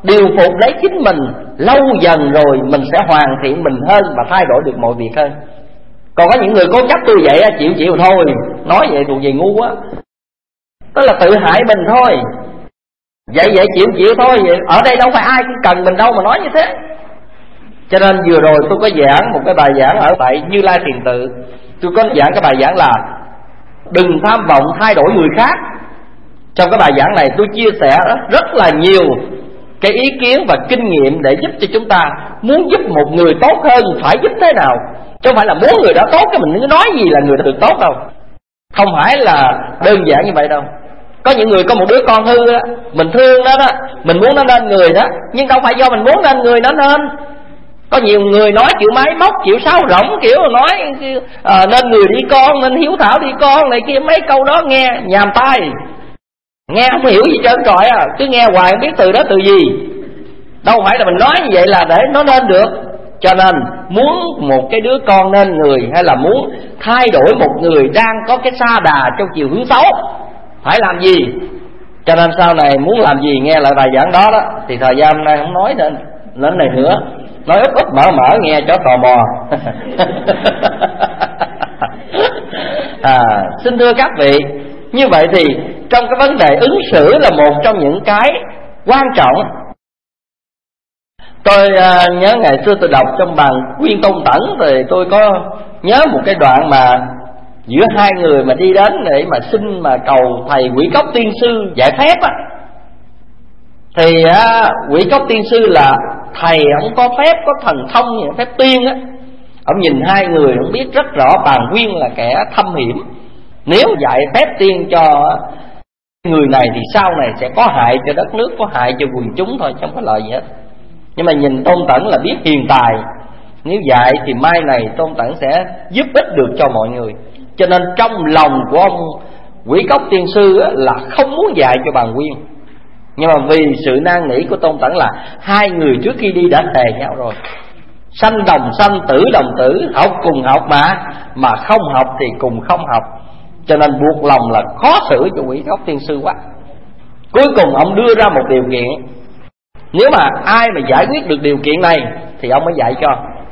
điều phục lấy chính mình, lâu dần rồi mình sẽ hoàn thiện mình hơn và thay đổi được mọi việc hơn. Còn có những người cố chấp tôi vậy chịu chịu thôi, nói vậy thuộc về ngu quá, tức là tự hại mình thôi. Vậy vậy chịu chịu thôi, vậy ở đây đâu phải ai cũng cần mình đâu mà nói như thế. Cho nên vừa rồi tôi có giảng một cái bài giảng ở tại Như Lai Thiền Tự. Tôi có giảng cái bài giảng là đừng tham vọng thay đổi người khác. Trong cái bài giảng này tôi chia sẻ rất là nhiều cái ý kiến và kinh nghiệm để giúp cho chúng ta muốn giúp một người tốt hơn phải giúp thế nào. Chứ không phải là muốn người đó tốt cái mình cứ nói gì là người đó được tốt đâu. Không phải là đơn giản như vậy đâu. Có những người có một đứa con hư đó, mình thương nó đó, mình muốn nó nên người đó, nhưng đâu phải do mình muốn nên người nó nên. Có nhiều người nói kiểu máy móc, kiểu sáo rỗng, kiểu nói à, nên người đi con, nên hiếu thảo đi con này kia, mấy câu đó nghe nhàm tai, nghe không hiểu gì trơn trọi à, cứ nghe hoài không biết từ đó từ gì. Đâu phải là mình nói như vậy là để nó nên được. Cho nên muốn một cái đứa con nên người, hay là muốn thay đổi một người đang có cái sa đà trong chiều hướng xấu, phải làm gì? Cho nên sau này muốn làm gì nghe lại bài giảng đó đó, thì thời gian hôm nay không nói nên lên này nữa, nói úp úp mở mở nghe cho tò mò. à, xin thưa các vị, như vậy thì trong cái vấn đề ứng xử là một trong những cái quan trọng. Tôi uh, nhớ ngày xưa tôi đọc trong bài Quyên Tôn Tẩn, thì tôi có nhớ một cái đoạn mà giữa hai người mà đi đến để mà xin mà cầu thầy Quỷ Cốc Tiên Sư giải phép á. Thì uh, Quỷ Cốc Tiên Sư là thầy, ông có phép, có thần thông, phép tiên á. Ông nhìn hai người, ông biết rất rõ Bàn Quyên là kẻ thâm hiểm. Nếu dạy phép tiên cho người này thì sau này sẽ có hại cho đất nước, có hại cho quần chúng thôi, không có lợi gì hết. Nhưng mà nhìn Tôn Tẩn là biết hiền tài, nếu dạy thì mai này Tôn Tẩn sẽ giúp ích được cho mọi người. Cho nên trong lòng của ông Quỷ Cốc Tiên Sư là không muốn dạy cho Bàn Quyên. Nhưng mà vì sự nan nỉ của Tôn Tẩn là hai người trước khi đi đã thề nhau rồi, sanh đồng sanh, tử đồng tử, học cùng học mà Mà không học thì cùng không học. Cho nên buộc lòng là khó xử cho Quỷ Cốc Tiên Sư quá. Cuối cùng ông đưa ra một điều kiện, nếu mà ai mà giải quyết được điều kiện này thì ông mới dạy cho.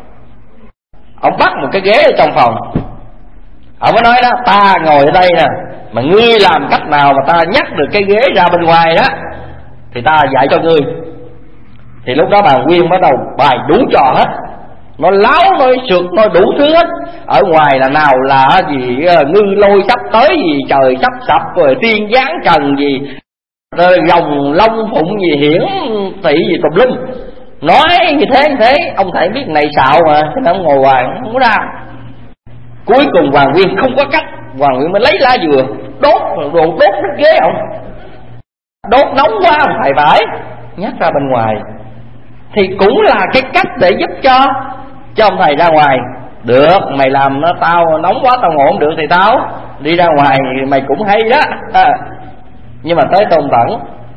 Ông bắt một cái ghế ở trong phòng, ông mới nói đó, ta ngồi ở đây nè, mà ngươi làm cách nào mà ta nhắc được cái ghế ra bên ngoài đó thì ta dạy cho ngươi. Thì lúc đó Bàn Quyên bắt đầu bài đủ trò hết, nó láo, nó sượt, nó đủ thứ hết. Ở ngoài là nào là gì ngư lôi sắp tới, gì trời sắp sập, rồi tiên giáng trần gì, rồi rồng long phụng gì, hiển thị gì tùm lum. Nói như thế như thế, ông thầy biết này xạo mà, cho nên ông ngồi hoài không có ra. Cuối cùng Hoàng Nguyên không có cách, Hoàng Nguyên mới lấy lá dừa đốt, rồi đốt cái ghế ông, đốt nóng quá ông thầy phải nhắc ra bên ngoài. Thì cũng là cái cách để giúp cho cho ông thầy ra ngoài. Được, mày làm nó tao nóng quá tao ngộ không được thì tao đi ra ngoài, mày cũng hay đó. À, nhưng mà tới Tôn Tẩn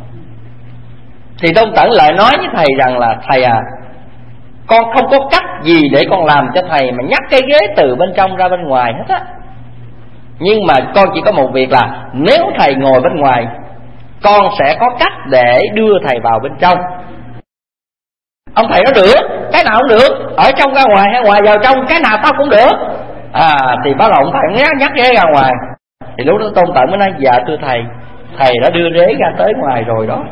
thì Tôn Tẩn lại nói với thầy rằng là thầy à, con không có cách gì để con làm cho thầy mà nhắc cái ghế từ bên trong ra bên ngoài hết á. Nhưng mà con chỉ có một việc là nếu thầy ngồi bên ngoài, con sẽ có cách để đưa thầy vào bên trong. Ông thầy nói được, cái nào cũng được, ở trong ra ngoài hay ngoài vào trong, cái nào tao cũng được. À thì bắt đầu ông thầy nhắc, nhắc ghế ra ngoài. Thì lúc đó Tôn Tẩn mới nói dạ thưa thầy, thầy đã đưa ghế ra tới ngoài rồi đó.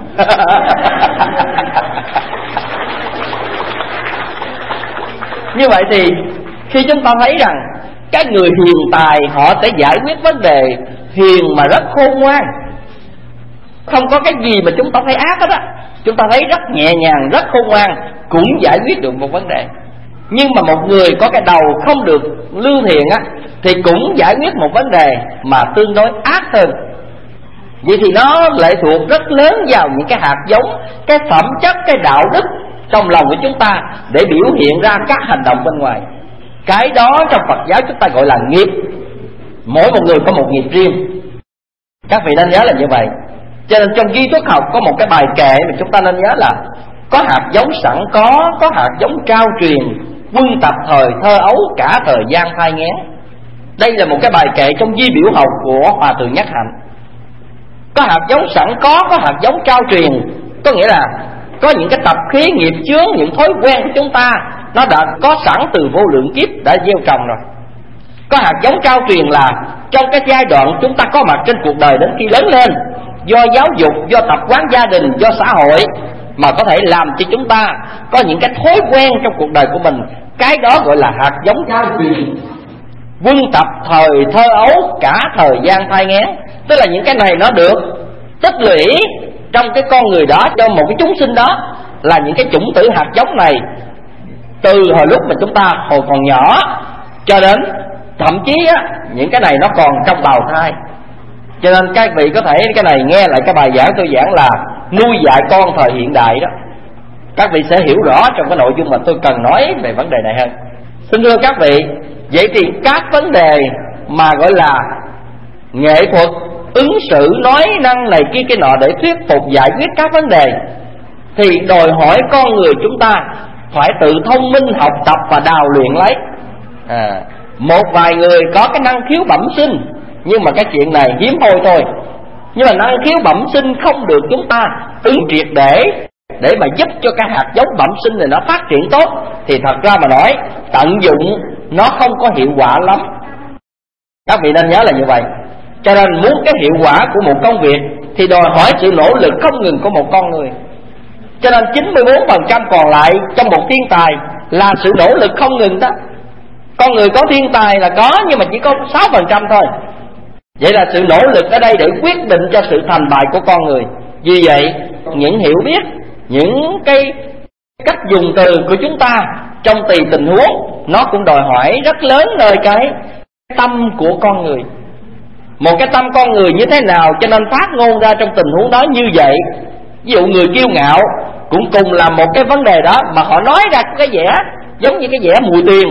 Như vậy thì khi chúng ta thấy rằng các người hiền tài họ sẽ giải quyết vấn đề hiền mà rất khôn ngoan, không có cái gì mà chúng ta thấy ác hết á. Chúng ta thấy rất nhẹ nhàng, rất khôn ngoan, cũng giải quyết được một vấn đề. Nhưng mà một người có cái đầu không được lương thiện á, thì cũng giải quyết một vấn đề mà tương đối ác hơn. Vậy thì nó lệ thuộc rất lớn vào những cái hạt giống, cái phẩm chất, cái đạo đức trong lòng của chúng ta để biểu hiện ra các hành động bên ngoài. Cái đó trong Phật giáo chúng ta gọi là nghiệp. Mỗi một người có một nghiệp riêng, các vị nên nhớ là như vậy. Cho nên trong Duy Thức học có một cái bài kệ mà chúng ta nên nhớ là có hạt giống sẵn có, có hạt giống trao truyền, quân tập thời thơ ấu, cả thời gian thai nghén. Đây là một cái bài kệ trong Di biểu học của Hòa Thượng Nhất Hạnh. Có hạt giống sẵn có, có hạt giống trao truyền, có nghĩa là có những cái tập khí nghiệp chướng, những thói quen của chúng ta nó đã có sẵn từ vô lượng kiếp đã gieo trồng rồi. Có hạt giống trao truyền là trong cái giai đoạn chúng ta có mặt trên cuộc đời đến khi lớn lên, do giáo dục, do tập quán gia đình, do xã hội mà có thể làm cho chúng ta có những cái thói quen trong cuộc đời của mình. Cái đó gọi là hạt giống trao truyền, quân tập thời thơ ấu cả thời gian thai nghén. Tức là những cái này nó được tích lũy trong cái con người đó, cho một cái chúng sinh đó, là những cái chủng tử hạt giống này từ hồi lúc mà chúng ta hồi còn nhỏ cho đến thậm chí á, những cái này nó còn trong bào thai. Cho nên các vị có thể cái này nghe lại cái bài giảng tôi giảng là nuôi dạy con thời hiện đại đó, các vị sẽ hiểu rõ trong cái nội dung mà tôi cần nói về vấn đề này hơn. Xin thưa các vị, vậy thì các vấn đề mà gọi là nghệ thuật ứng xử, nói năng này kia cái nọ để thuyết phục giải quyết các vấn đề thì đòi hỏi con người chúng ta phải tự thông minh học tập và đào luyện lấy. à, Một vài người có cái năng khiếu bẩm sinh, nhưng mà cái chuyện này hiếm hoi thôi. Nhưng mà năng khiếu bẩm sinh không được chúng ta ứng triệt để để mà giúp cho cái hạt giống bẩm sinh này nó phát triển tốt thì thật ra mà nói tận dụng nó không có hiệu quả lắm. Các vị nên nhớ là như vậy. Cho nên muốn cái hiệu quả của một công việc thì đòi hỏi sự nỗ lực không ngừng của một con người. Cho nên chín mươi bốn phần trăm còn lại trong một thiên tài là sự nỗ lực không ngừng đó. Con người có thiên tài là có, nhưng mà chỉ có sáu phần trăm thôi. Vậy là sự nỗ lực ở đây để quyết định cho sự thành bại của con người. Vì vậy những hiểu biết, những cái cách dùng từ của chúng ta trong tùy tình huống nó cũng đòi hỏi rất lớn nơi cái tâm của con người. Một cái tâm con người như thế nào cho nên phát ngôn ra trong tình huống đó như vậy. Ví dụ người kiêu ngạo cũng cùng làm một cái vấn đề đó mà họ nói ra cái vẻ giống như cái vẻ mùi tiền.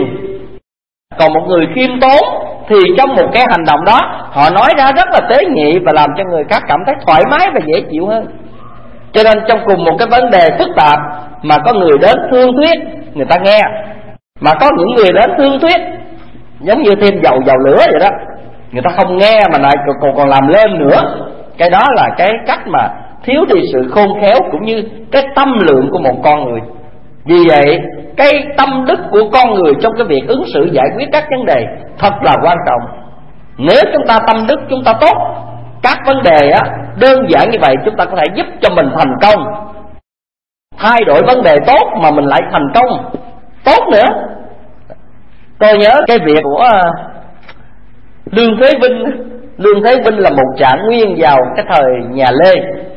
Còn một người khiêm tốn thì trong một cái hành động đó họ nói ra rất là tế nhị và làm cho người khác cảm thấy thoải mái và dễ chịu hơn. Cho nên trong cùng một cái vấn đề phức tạp mà có người đến thương thuyết người ta nghe, mà có những người đến thương thuyết giống như thêm dầu vào lửa vậy đó, người ta không nghe mà lại còn còn làm lên nữa. Cái đó là cái cách mà thiếu đi sự khôn khéo cũng như cái tâm lượng của một con người. Vì vậy cái tâm đức của con người trong cái việc ứng xử giải quyết các vấn đề thật là quan trọng. Nếu chúng ta tâm đức chúng ta tốt, các vấn đề á đơn giản như vậy chúng ta có thể giúp cho mình thành công. Thay đổi vấn đề tốt mà mình lại thành công tốt nữa. Tôi nhớ cái việc của Lương Thế Vinh. Lương Thế Vinh là một trạng nguyên vào cái thời nhà Lê.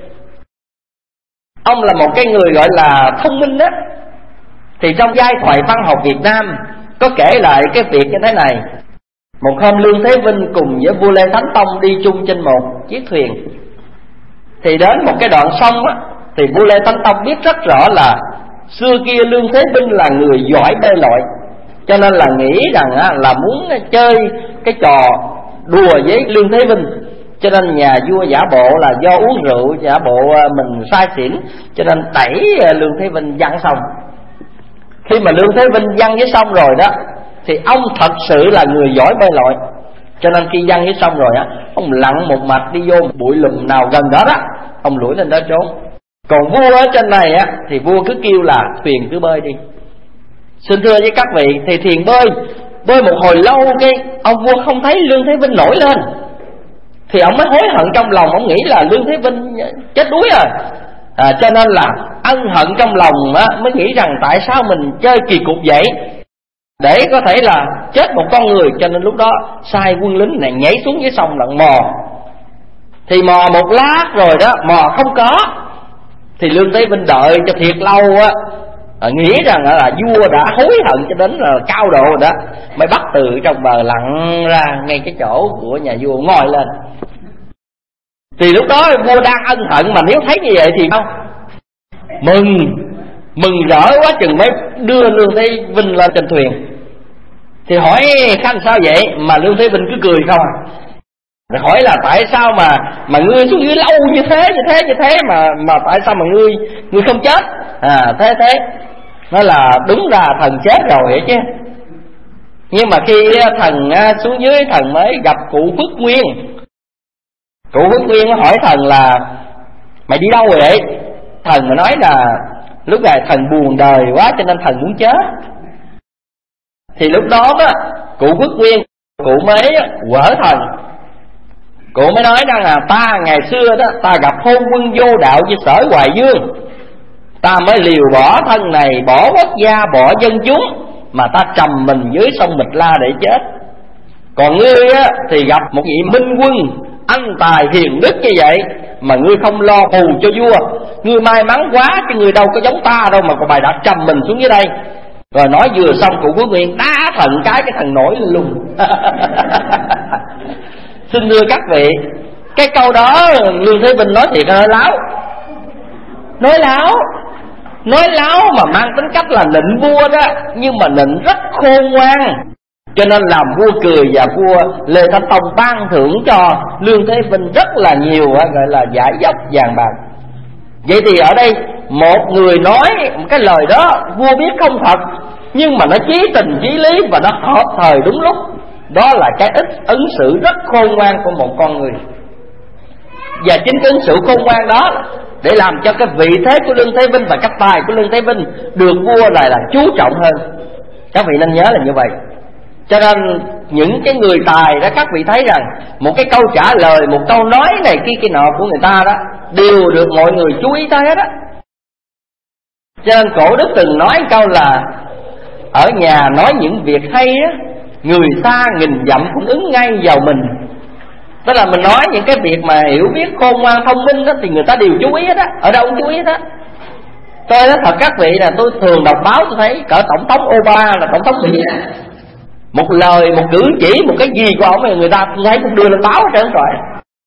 Ông là một cái người gọi là thông minh đó. Thì trong giai thoại văn học Việt Nam có kể lại cái việc như thế này. Một hôm Lương Thế Vinh cùng với vua Lê Thánh Tông đi chung trên một chiếc thuyền. Thì đến một cái đoạn sông á, thì vua Lê Thánh Tông biết rất rõ là xưa kia Lương Thế Vinh là người giỏi bơi lội, cho nên là nghĩ rằng á, là muốn chơi cái trò đùa với Lương Thế Vinh. Cho nên nhà vua giả bộ là do uống rượu, giả bộ mình say xỉn, cho nên đẩy Lương Thế Vinh văng sông. Khi mà Lương Thế Vinh văng dưới sông rồi đó, thì ông thật sự là người giỏi bơi lội, cho nên khi văng dưới sông rồi á, ông lặn một mạch đi vô bụi lùm nào gần đó đó, ông lủi lên đó trốn. Còn vua ở trên này á, thì vua cứ kêu là thuyền cứ bơi đi. Xin thưa với các vị, thì thuyền bơi bơi một hồi lâu cái ông vua không thấy Lương Thế Vinh nổi lên, thì ông mới hối hận trong lòng. Ông nghĩ là Lương Thế Vinh chết đuối rồi, à, cho nên là ân hận trong lòng á, mới nghĩ rằng tại sao mình chơi kỳ cục vậy để có thể là chết một con người. Cho nên lúc đó sai quân lính này nhảy xuống dưới sông lặn mò. Thì mò một lát rồi đó, mò không có, thì Lương Thế Vinh đợi cho thiệt lâu á, à, nghĩ rằng là vua đã hối hận cho đến là cao độ rồi đó, mới bắt từ trong bờ lặn ra ngay cái chỗ của nhà vua ngồi lên. Thì lúc đó vua đang ân hận, mà nếu thấy như vậy thì không mừng mừng rỡ quá chừng mới đưa Lương Thế Vinh lên trên thuyền. Thì hỏi khanh sao vậy, mà Lương Thế Vinh cứ cười không à. Rồi hỏi là tại sao mà mà ngươi xuống dưới lâu như thế như thế như thế mà mà tại sao mà ngươi ngươi không chết. À thế thế nói là đúng là thần chết rồi vậy chứ. Nhưng mà khi thần xuống dưới, thần mới gặp cụ Phước Nguyên. Cụ Phước Nguyên hỏi thần là mày đi đâu rồi vậy? Thần nói là Lúc này thần buồn đời quá cho nên thần muốn chết. Thì lúc đó đó cụ Phước Nguyên, cụ mới quở thần. Cụ mới nói rằng là ta ngày xưa đó, ta gặp hôn quân vô đạo như Sở Hoài Dương, ta mới liều bỏ thân này, bỏ quốc gia, bỏ dân chúng, mà ta trầm mình dưới sông Mịch La để chết. Còn ngươi á, thì gặp một vị minh quân anh tài hiền đức như vậy mà ngươi không lo hù cho vua. Ngươi may mắn quá chứ ngươi đâu có giống ta đâu mà còn bài đã trầm mình xuống dưới đây. Rồi nói vừa xong cụ Phước Nguyên đá thần cái cái thần nổi lên luôn. Xin thưa các vị, cái câu đó Lương Thế Vinh nói thiệt hơi láo. Nói láo Nói láo mà mang tính cách là nịnh vua đó, nhưng mà nịnh rất khôn ngoan, cho nên làm vua cười. Và vua Lê Thánh Tông ban thưởng cho Lương Thế Vinh rất là nhiều, gọi là giải dốc vàng bạc. Vậy thì ở đây một người nói một cái lời đó vua biết không thật, nhưng mà nó chí tình chí lý và nó hợp thời đúng lúc. Đó là cái ít ứng xử rất khôn ngoan của một con người. Và chính cái ứng xử khôn ngoan đó để làm cho cái vị thế của Lương Thế Vinh và cái tài của Lương Thế Vinh được vua lại là chú trọng hơn. Các vị nên nhớ là như vậy. Cho nên những cái người tài đó, các vị thấy rằng một cái câu trả lời, một câu nói này kia kia nọ của người ta đó đều được mọi người chú ý tới hết á. Cho nên Cổ Đức từng nói câu là ở nhà nói những việc hay á, người xa nghìn dặm cũng ứng ngay vào mình. Tức là mình nói những cái việc mà hiểu biết, khôn ngoan, thông minh đó, thì người ta đều chú ý hết á. Ở đâu cũng chú ý hết á. Tôi nói thật các vị là tôi thường đọc báo tôi thấy cỡ tổng thống Obama là tổng thống Mỹ, một lời, một cử chỉ, một cái gì của ông người ta thấy cũng đưa lên báo hết trơn rồi.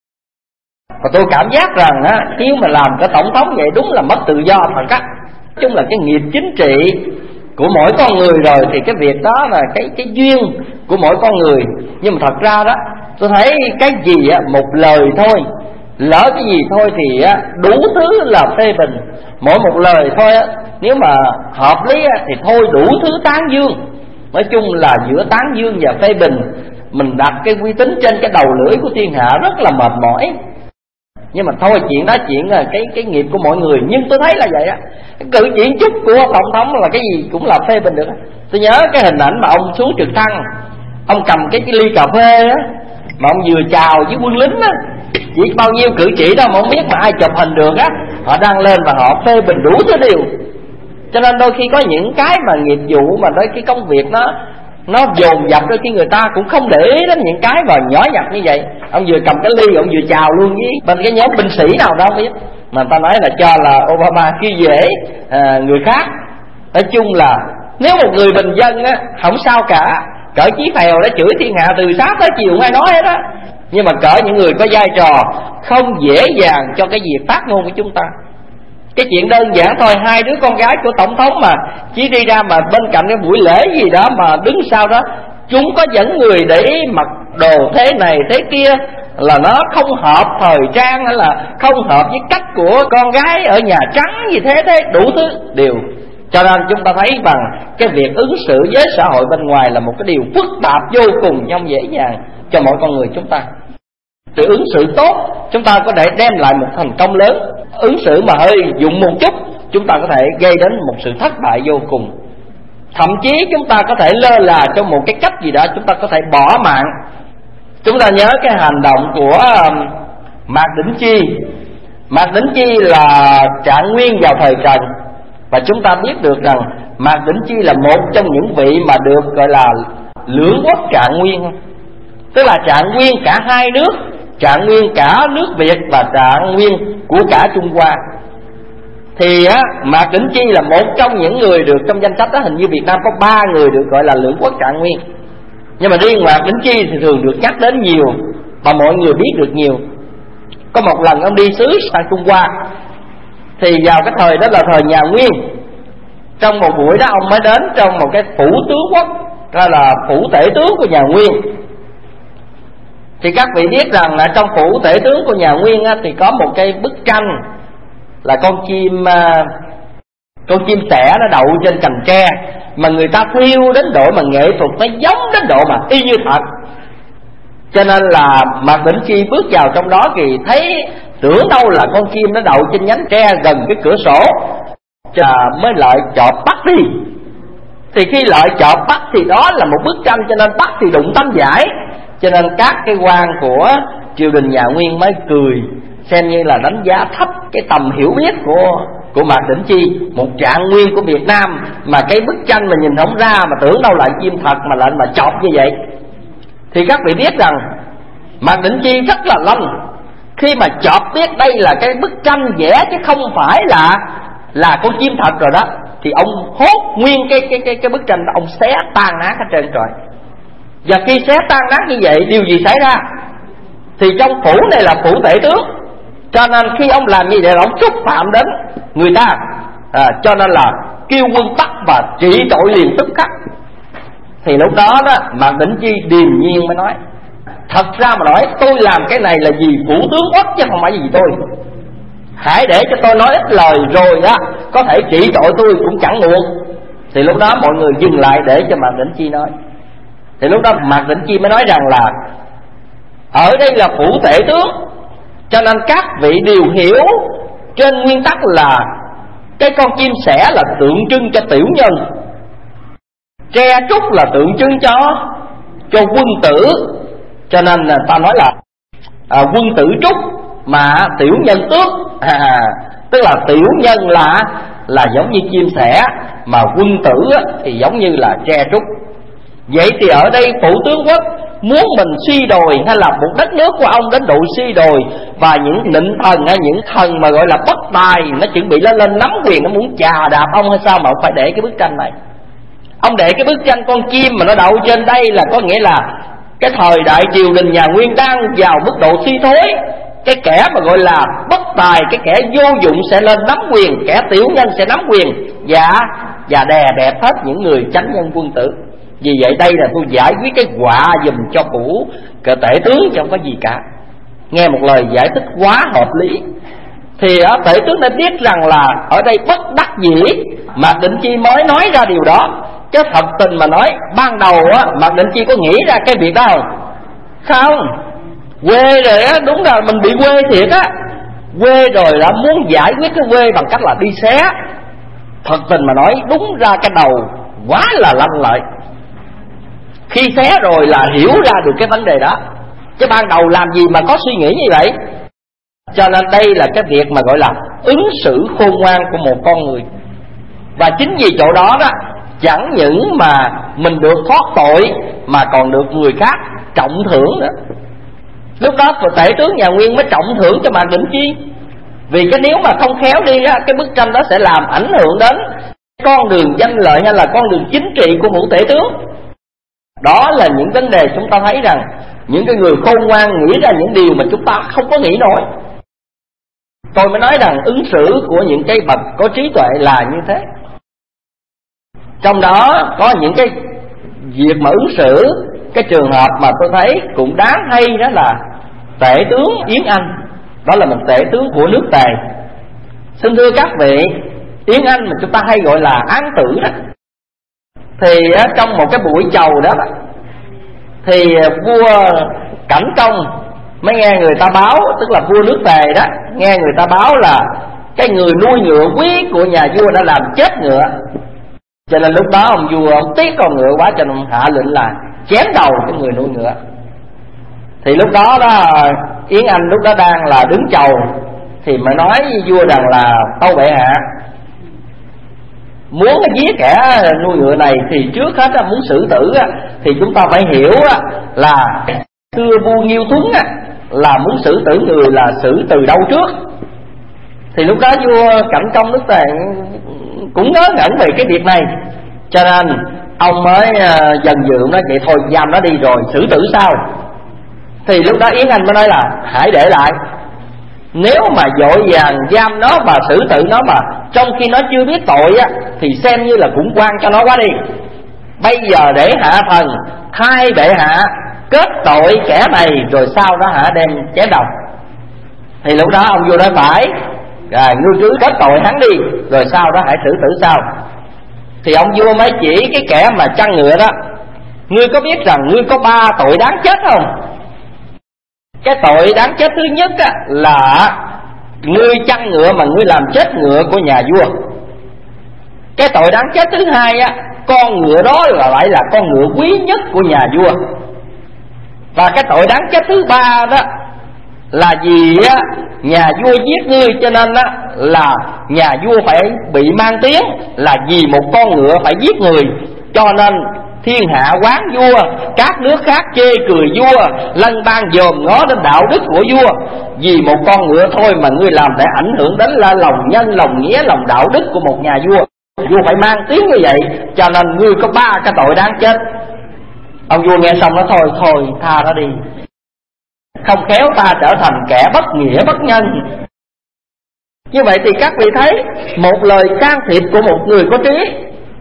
Và tôi cảm giác rằng á, nếu mà làm cái tổng thống vậy đúng là mất tự do thật á. Nói chung là cái nghiệp chính trị của mỗi con người rồi, thì cái việc đó là cái cái duyên của mỗi con người. Nhưng mà thật ra đó, tôi thấy cái gì á, một lời thôi, lỡ cái gì thôi thì á, đủ thứ là phê bình. Mỗi một lời thôi á, nếu mà hợp lý á, thì thôi đủ thứ tán dương. Nói chung là giữa tán dương và phê bình, mình đặt cái uy tín trên cái đầu lưỡi của thiên hạ rất là mệt mỏi. Nhưng mà thôi chuyện đó chuyện là cái cái nghiệp của mọi người. Nhưng tôi thấy là vậy á, cái cử chỉ chút của tổng thống là cái gì cũng là phê bình được. Tôi nhớ cái hình ảnh mà ông xuống trực thăng, ông cầm cái, cái ly cà phê á, mà ông vừa chào với quân lính á, chỉ bao nhiêu cử chỉ đó mà không biết mà ai chụp hình được á, họ đăng lên và họ phê bình đủ thứ điều. Cho nên đôi khi có những cái mà nghiệp vụ mà đôi khi công việc nó nó dồn dập, đôi khi người ta cũng không để ý đến những cái mà nhỏ nhặt như vậy. Ông vừa cầm cái ly ông vừa chào luôn với bên cái nhóm binh sĩ nào đâu biết, mà người ta nói là cho là Obama khi dễ à, người khác. Nói chung là nếu một người bình dân á không sao cả, cỡ Chí Phèo đã chửi thiên hạ từ sáng tới chiều không ai nói hết á. Nhưng mà cỡ những người có vai trò không dễ dàng cho cái việc phát ngôn của chúng ta. Cái chuyện đơn giản thôi, hai đứa con gái của tổng thống mà chỉ đi ra mà bên cạnh cái buổi lễ gì đó mà đứng sau đó, chúng có dẫn người để ý mặc đồ thế này thế kia là nó không hợp thời trang, hay là không hợp với cách của con gái ở Nhà Trắng gì thế thế, đủ thứ đều. Cho nên chúng ta thấy bằng cái việc ứng xử với xã hội bên ngoài là một cái điều phức tạp vô cùng, không dễ dàng cho mỗi con người chúng ta. Sự ứng xử tốt chúng ta có thể đem lại một thành công lớn, ứng xử mà hơi dụng một chút chúng ta có thể gây đến một sự thất bại vô cùng. Thậm chí chúng ta có thể lơ là trong một cái cách gì đó, chúng ta có thể bỏ mạng. Chúng ta nhớ cái hành động của Mạc Đĩnh Chi. Mạc Đĩnh Chi là Trạng Nguyên vào thời Trần, và chúng ta biết được rằng Mạc Đĩnh Chi là một trong những vị mà được gọi là lưỡng quốc Trạng Nguyên, tức là Trạng Nguyên cả hai nước, Trạng Nguyên cả nước Việt và Trạng Nguyên của cả Trung Hoa. Thì á, Mạc Đĩnh Chi là một trong những người được trong danh sách đó. Hình như Việt Nam có ba người được gọi là lưỡng quốc Trạng Nguyên, nhưng mà riêng Mạc Đĩnh Chi thì thường được nhắc đến nhiều và mọi người biết được nhiều. Có một lần ông đi xứ sang Trung Hoa, thì vào cái thời đó là thời nhà Nguyên. Trong một buổi đó ông mới đến trong một cái phủ tướng quốc, ra là phủ tể tướng của nhà Nguyên. Thì các vị biết rằng là trong phủ tể tướng của nhà Nguyên á, thì có một cái bức tranh là con chim con chim sẻ nó đậu trên cành tre, mà người ta thiêu đến độ mà nghệ thuật nó giống đến độ mà y như thật. Cho nên là Mạc Đĩnh Chi bước vào trong đó thì thấy tưởng đâu là con chim nó đậu trên nhánh tre gần cái cửa sổ, à, mới lợi chọt bắt đi. Thì khi lợi chọt bắt thì đó là một bức tranh, cho nên bắt thì đụng tấm vải. Cho nên các cái quan của triều đình nhà Nguyên mới cười, xem như là đánh giá thấp cái tầm hiểu biết của của Mạc Đỉnh Chi, một trạng nguyên của Việt Nam, mà cái bức tranh mà nhìn không ra, mà tưởng đâu là chim thật mà lại mà chọt như vậy. Thì các vị biết rằng Mạc Đỉnh Chi rất là lanh, khi mà chọt biết đây là cái bức tranh vẽ chứ không phải là là con chim thật rồi đó, thì ông hốt nguyên cái cái cái cái bức tranh đó, ông xé tan nát hết trơn trời. Và khi xé tan nát như vậy, điều gì xảy ra? Thì trong phủ này là phủ tể tướng, cho nên khi ông làm như vậy là ông xúc phạm đến người ta, à, cho nên là kêu quân bắt và trị tội liền tức khắc. Thì lúc đó đó Mạc Đỉnh Chi điềm nhiên mới nói, thật ra mà nói tôi làm cái này là vì phủ tướng quốc chứ không phải vì tôi. Hãy để cho tôi nói ít lời rồi đó có thể trị tội tôi cũng chẳng muộn. Thì lúc đó mọi người dừng lại để cho Mạc Đỉnh Chi nói. Thì lúc đó Mạc Đỉnh Chi mới nói rằng là ở đây là phủ tể tướng, cho nên các vị đều hiểu trên nguyên tắc là cái con chim sẻ là tượng trưng cho tiểu nhân, tre trúc là tượng trưng cho cho quân tử. Cho nên là ta nói là à, quân tử trúc mà tiểu nhân tước, à, tức là tiểu nhân là là giống như chim sẻ, mà quân tử thì giống như là tre trúc. Vậy thì ở đây phủ tướng quốc muốn mình suy đồi, hay là một đất nước của ông đến độ suy đồi, và những nịnh thần hay những thần mà gọi là bất tài nó chuẩn bị lên lên nắm quyền, nó muốn chà đạp ông hay sao mà ông phải để cái bức tranh này? Ông để cái bức tranh con chim mà nó đậu trên đây là có nghĩa là cái thời đại triều đình nhà Nguyên đang vào mức độ suy thoái. Cái kẻ mà gọi là bất tài, cái kẻ vô dụng sẽ lên nắm quyền, kẻ tiểu nhân sẽ nắm quyền và và đè bẹp hết những người chánh nhân quân tử. Vì vậy đây là tôi giải quyết cái họa dùm cho phủ cờ tể tướng chứ không có gì cả. Nghe một lời giải thích quá hợp lý. Thì ở tể tướng đã biết rằng là ở đây bất đắc dĩ Mạc Đỉnh Chi mới nói ra điều đó. Chứ thật tình mà nói, ban đầu á Mạc Đỉnh Chi có nghĩ ra cái việc đó không? Không. Quê rồi á, đúng là mình bị quê thiệt á. Quê rồi đã muốn giải quyết cái quê bằng cách là đi xé. Thật tình mà nói, đúng ra cái đầu quá là lanh lợi. Khi xé rồi là hiểu ra được cái vấn đề đó, chứ ban đầu làm gì mà có suy nghĩ như vậy. Cho nên đây là cái việc mà gọi là ứng xử khôn ngoan của một con người. Và chính vì chỗ đó đó, chẳng những mà mình được thoát tội mà còn được người khác trọng thưởng nữa. Lúc đó tể tướng nhà Nguyên mới trọng thưởng cho Mạc Đỉnh Chi. Vì cái nếu mà không khéo đi á, cái bức tranh đó sẽ làm ảnh hưởng đến con đường danh lợi hay là con đường chính trị của một tể tướng. Đó là những vấn đề chúng ta thấy rằng những cái người khôn ngoan nghĩ ra những điều mà chúng ta không có nghĩ nổi. Tôi mới nói rằng ứng xử của những cái bậc có trí tuệ là như thế. Trong đó có những cái việc mà ứng xử, cái trường hợp mà tôi thấy cũng đáng hay đó là tể tướng Yến Anh. Đó là một tể tướng của nước Tề. Xin thưa các vị, Yến Anh mà chúng ta hay gọi là án tử đó. Thì trong một cái buổi chầu đó thì vua Cảnh Công mới nghe người ta báo, tức là vua nước Tề đó, nghe người ta báo là cái người nuôi ngựa quý của nhà vua đã làm chết ngựa. Cho nên lúc đó ông vua ông tiếc con ngựa quá, cho nên hạ lệnh là chém đầu cái người nuôi ngựa. Thì lúc đó đó Yến Anh lúc đó đang là đứng chầu, thì mới nói với vua rằng là tâu bệ hạ, muốn giết kẻ nuôi ngựa này thì trước hết muốn xử tử thì chúng ta phải hiểu là xưa vua Nghiêu Tuấn là muốn xử tử người là xử từ đâu trước. Thì lúc đó vua Cảnh Công nước Tề cũng ngớ ngẩn về cái việc này, cho nên ông mới dần dự nói vậy thôi giam nó đi rồi xử tử sao. Thì lúc đó Yến Anh mới nói là hãy để lại, nếu mà vội vàng giam nó và xử tử nó mà trong khi nó chưa biết tội á, thì xem như là cũng quan cho nó quá đi. Bây giờ để hạ thần thay bệ hạ kết tội kẻ này, rồi sau đó hả đem chém đầu. Thì lúc đó ông vua nói phải, à, ngươi cứ kết tội hắn đi, rồi sau đó hãy xử tử sau. Thì ông vua mới chỉ cái kẻ mà chăn ngựa đó, ngươi có biết rằng ngươi có ba tội đáng chết không? Cái tội đáng chết thứ nhất á, là ngươi chăn ngựa mà ngươi làm chết ngựa của nhà vua. Cái tội đáng chết thứ hai á, con ngựa đó là lại là con ngựa quý nhất của nhà vua. Và cái tội đáng chết thứ ba đó là vì á, nhà vua giết ngươi, cho nên á, là nhà vua phải bị mang tiếng là vì một con ngựa phải giết người. Cho nên thiên hạ quán vua, các nước khác chê cười vua, lân bang dòm ngó đến đạo đức của vua. Vì một con ngựa thôi mà ngươi làm để ảnh hưởng đến là lòng nhân, lòng nghĩa, lòng đạo đức của một nhà vua. Vua phải mang tiếng như vậy, cho nên ngươi có ba cái tội đáng chết. Ông vua nghe xong nó thôi, thôi tha nó đi, không khéo ta trở thành kẻ bất nghĩa bất nhân. Như vậy thì các vị thấy, một lời can thiệp của một người có trí,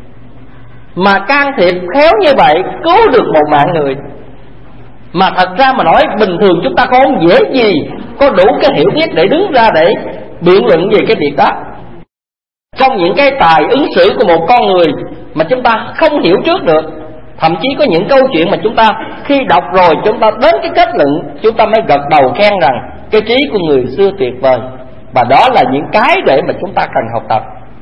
mà can thiệp khéo như vậy cứu được một mạng người. Mà thật ra mà nói, bình thường chúng ta không dễ gì có đủ cái hiểu biết để đứng ra để biện luận về cái việc đó. Trong những cái tài ứng xử của một con người mà chúng ta không hiểu trước được. Thậm chí có những câu chuyện mà chúng ta khi đọc rồi chúng ta đến cái kết luận, chúng ta mới gật đầu khen rằng cái trí của người xưa tuyệt vời. Và đó là những cái để mà chúng ta cần học tập.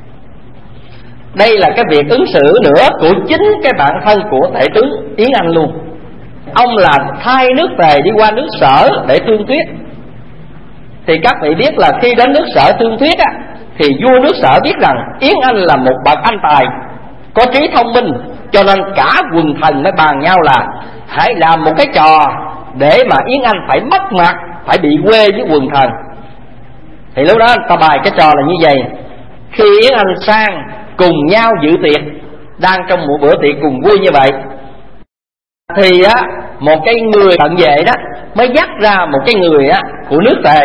Đây là cái việc ứng xử nữa của chính cái bản thân của Tể tướng Yến Anh luôn. Ông là thay nước Tề đi qua nước Sở để thương thuyết. Thì các vị biết là khi đến nước Sở thương thuyết á, thì vua nước Sở biết rằng Yến Anh là một bậc anh tài, có trí thông minh, cho nên cả quần thần mới bàn nhau là hãy làm một cái trò để mà Yến Anh phải mất mặt, phải bị quê với quần thần. Thì lúc đó ta bài cái trò là như vậy. Khi Yến Anh sang cùng nhau dự tiệc, đang trong một bữa tiệc cùng vui như vậy, thì á, một cái người cận vệ đó mới dắt ra một cái người á của nước Tề.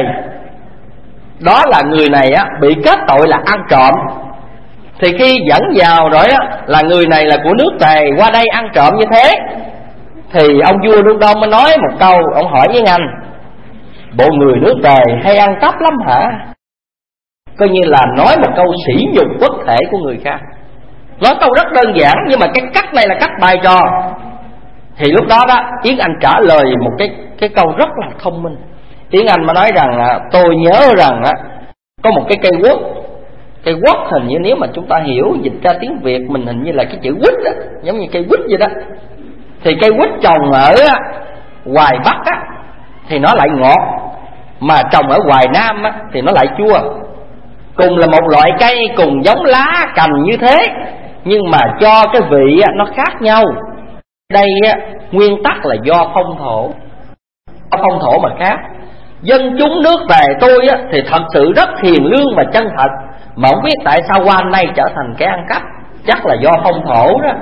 Đó là người này á bị kết tội là ăn trộm. Thì khi dẫn vào rồi á, là người này là của nước Tề qua đây ăn trộm như thế, thì ông vua lúc đó mới nói một câu. Ông hỏi với anh: bộ người nước Tề hay ăn cắp lắm hả? Coi như là nói một câu sỉ nhục quốc thể của người khác. Nói câu rất đơn giản, nhưng mà cái cách này là cách bài trò. Thì lúc đó đó Yến Anh trả lời một cái, cái câu rất là thông minh. Yến Anh mà nói rằng à, tôi nhớ rằng á, có một cái cây quất. Cây quất hình như nếu mà chúng ta hiểu dịch ra tiếng Việt mình hình như là cái chữ quýt á, giống như cây quýt vậy đó. Thì cây quýt trồng ở ngoài Bắc á thì nó lại ngọt, mà trồng ở ngoài Nam á thì nó lại chua. Cùng là một loại cây, cùng giống lá cành như thế, nhưng mà cho cái vị á, nó khác nhau. Đây á, nguyên tắc là do phong thổ, phong thổ mà khác. Dân chúng nước Tề tôi á, thì thật sự rất hiền lương và chân thật, mà không biết tại sao qua nay trở thành kẻ ăn cắp. Chắc là do phong thổ đó.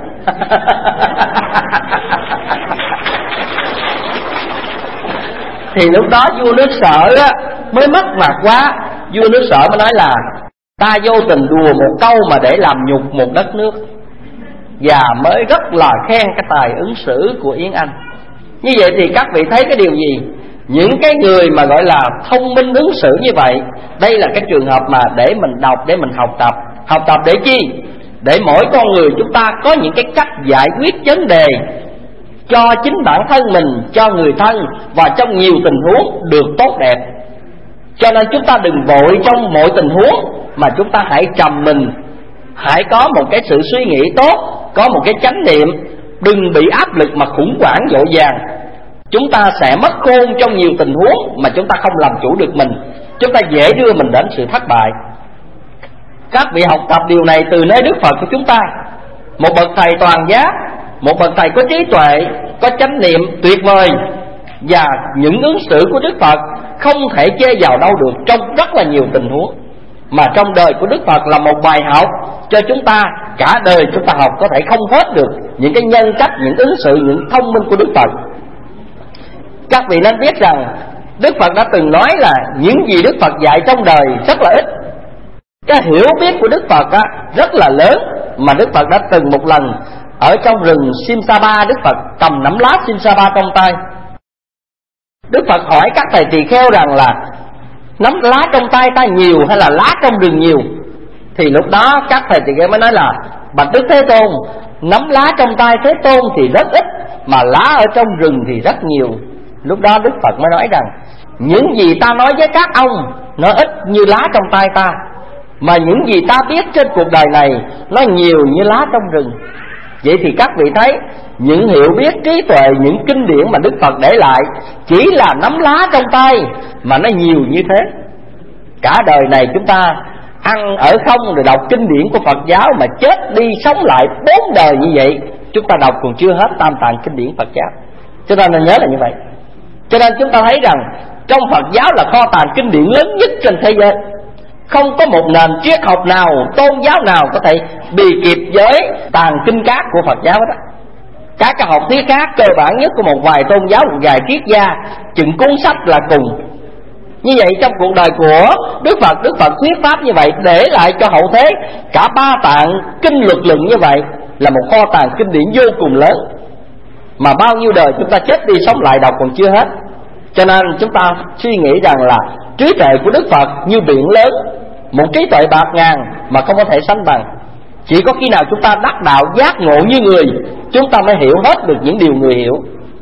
Thì lúc đó vua nước Sở á, mới mất mặt quá. Vua nước Sở mới nói là ta vô tình đùa một câu mà để làm nhục một đất nước, và mới rất là khen cái tài ứng xử của Yến Anh. Như vậy thì các vị thấy cái điều gì? Những cái người mà gọi là thông minh ứng xử như vậy, đây là cái trường hợp mà để mình đọc, để mình học tập. Học tập để chi? Để mỗi con người chúng ta có những cái cách giải quyết vấn đề cho chính bản thân mình, cho người thân, và trong nhiều tình huống được tốt đẹp. Cho nên chúng ta đừng vội trong mọi tình huống, mà chúng ta hãy trầm mình, hãy có một cái sự suy nghĩ tốt, có một cái chánh niệm, đừng bị áp lực mà khủng hoảng vội vàng. Chúng ta sẽ mất khôn trong nhiều tình huống mà chúng ta không làm chủ được mình, chúng ta dễ đưa mình đến sự thất bại. Các vị học tập điều này từ nơi Đức Phật của chúng ta, một bậc thầy toàn giác, một bậc thầy có trí tuệ, có chánh niệm tuyệt vời. Và những ứng xử của Đức Phật không thể chê vào đâu được trong rất là nhiều tình huống, mà trong đời của Đức Phật là một bài học cho chúng ta, cả đời chúng ta học có thể không hết được những cái nhân cách, những ứng xử, những thông minh của Đức Phật. Các vị nên biết rằng Đức Phật đã từng nói là những gì Đức Phật dạy trong đời rất là ít. Cái hiểu biết của Đức Phật á, rất là lớn, mà Đức Phật đã từng một lần ở trong rừng Simsapa, Đức Phật cầm nắm lá Simsapa trong tay. Đức Phật hỏi các thầy tỳ kheo rằng là nắm lá trong tay ta nhiều hay là lá trong rừng nhiều? Thì lúc đó các thầy tỳ kheo mới nói là bạch Đức Thế Tôn, nắm lá trong tay Thế Tôn thì rất ít, mà lá ở trong rừng thì rất nhiều. Lúc đó Đức Phật mới nói rằng những gì ta nói với các ông nó ít như lá trong tay ta, Mà những gì ta biết trên cuộc đời này nó nhiều như lá trong rừng. Vậy thì các vị thấy những hiểu biết, trí tuệ, những kinh điển mà Đức Phật để lại chỉ là nắm lá trong tay, mà nó nhiều như thế. Cả đời này chúng ta ăn ở không rồi đọc kinh điển của Phật giáo, mà chết đi sống lại bốn đời như vậy, chúng ta đọc còn chưa hết tam tạng kinh điển Phật giáo. Cho nên nên nhớ là như vậy. Cho nên chúng ta thấy rằng trong Phật giáo là kho tàng kinh điển lớn nhất trên thế giới. Không có một nền triết học nào, tôn giáo nào có thể bì kịp với tàng kinh cát của Phật giáo đó. Các cái học thuyết khác cơ bản nhất của một vài tôn giáo, một vài triết gia, chừng cuốn sách là cùng. Như vậy trong cuộc đời của Đức Phật, Đức Phật thuyết pháp như vậy, để lại cho hậu thế cả ba tạng kinh luật luận như vậy, là một kho tàng kinh điển vô cùng lớn, mà bao nhiêu đời chúng ta chết đi sống lại đọc còn chưa hết. Cho nên chúng ta suy nghĩ rằng là trí tuệ của Đức Phật như biển lớn, một trí tuệ bạc ngàn mà không có thể sánh bằng. Chỉ có khi nào chúng ta đắc đạo giác ngộ như người, chúng ta mới hiểu hết được những điều người hiểu.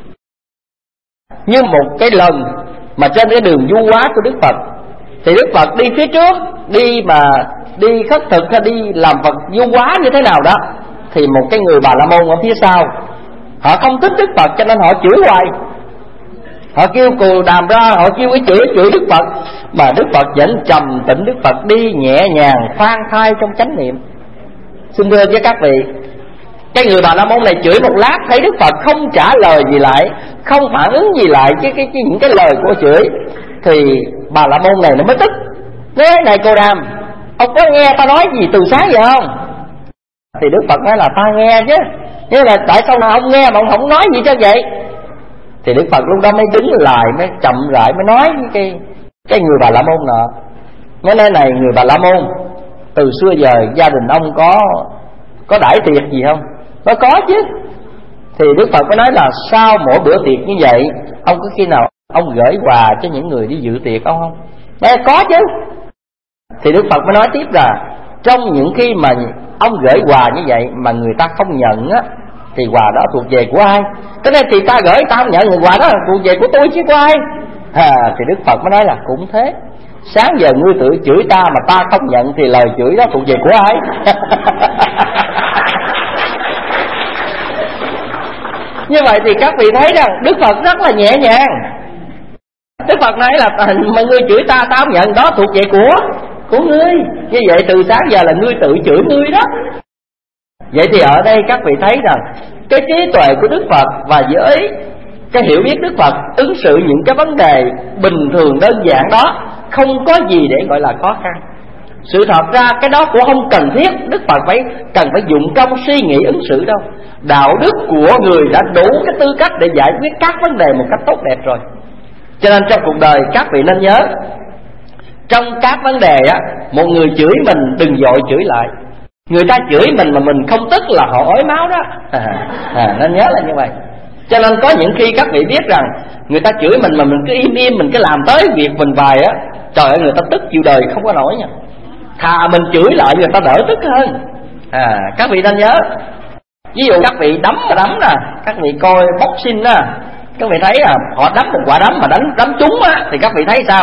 Như một cái lần mà trên cái đường du hóa của Đức Phật, thì Đức Phật đi phía trước, đi mà đi khất thực hay đi làm Phật du hóa như thế nào đó, thì một cái người Bà La Môn ở phía sau, họ không thích Đức Phật cho nên họ chửi hoài. Họ kêu cù đàm ra, họ kêu cái chửi chửi Đức Phật, mà Đức Phật vẫn trầm tĩnh. Đức Phật đi nhẹ nhàng khoan thai trong chánh niệm. Xin thưa với các vị, cái người Bà La Môn này chửi một lát, thấy Đức Phật không trả lời gì lại, không phản ứng gì lại cái, cái, cái những cái lời của chửi, thì Bà La Môn này nó mới tức. Nói này cô đàm, ông có nghe ta nói gì từ sáng vậy không? Thì Đức Phật nói là ta nghe chứ, nhưng là tại sao nào ông nghe mà ông không nói gì cho vậy? Thì Đức Phật lúc đó mới đứng lại, mới chậm rãi mới nói với cái, cái người Bà La Môn nọ. Mới nói này người Bà La Môn, từ xưa giờ gia đình ông có có đãi tiệc gì không? Nó có chứ. Thì Đức Phật mới nói là sau mỗi bữa tiệc như vậy, ông có khi nào ông gửi quà cho những người đi dự tiệc ông không? Nói có chứ. Thì Đức Phật mới nói tiếp là trong những khi mà ông gửi quà như vậy mà người ta không nhận á, thì quà đó thuộc về của ai? Cái này thì ta gửi ta không nhận, quà đó thuộc về của tôi chứ của ai? À, thì Đức Phật mới nói là cũng thế. Sáng giờ ngươi tự chửi ta mà ta không nhận, thì lời chửi đó thuộc về của ai? Như vậy thì các vị thấy rằng Đức Phật rất là nhẹ nhàng. Đức Phật nói là mà ngươi chửi ta, ta không nhận, đó thuộc về của của ngươi. Như vậy từ sáng giờ là ngươi tự chửi ngươi đó. Vậy thì ở đây các vị thấy rằng cái trí tuệ của Đức Phật và với cái hiểu biết Đức Phật ứng xử những cái vấn đề bình thường đơn giản đó, không có gì để gọi là khó khăn. Sự thật ra cái đó cũng không cần thiết Đức Phật phải cần phải dụng công suy nghĩ ứng xử đâu. Đạo đức của người đã đủ cái tư cách để giải quyết các vấn đề một cách tốt đẹp rồi. Cho nên trong cuộc đời các vị nên nhớ, trong các vấn đề á, một người chửi mình đừng vội chửi lại. Người ta chửi mình mà mình không tức là họ ói máu đó. à, à, Nên nhớ là như vậy. Cho nên có những khi các vị biết rằng người ta chửi mình mà mình cứ im im, mình cứ làm tới việc mình vài á, trời ơi người ta tức chịu đời không có nổi nha. Thà mình chửi lại người ta đỡ tức hơn. à, Các vị nên nhớ. Ví dụ các vị đấm mà đấm nè, các vị coi boxing á, các vị thấy là họ đấm một quả đấm mà đánh đấm trúng á, thì các vị thấy sao?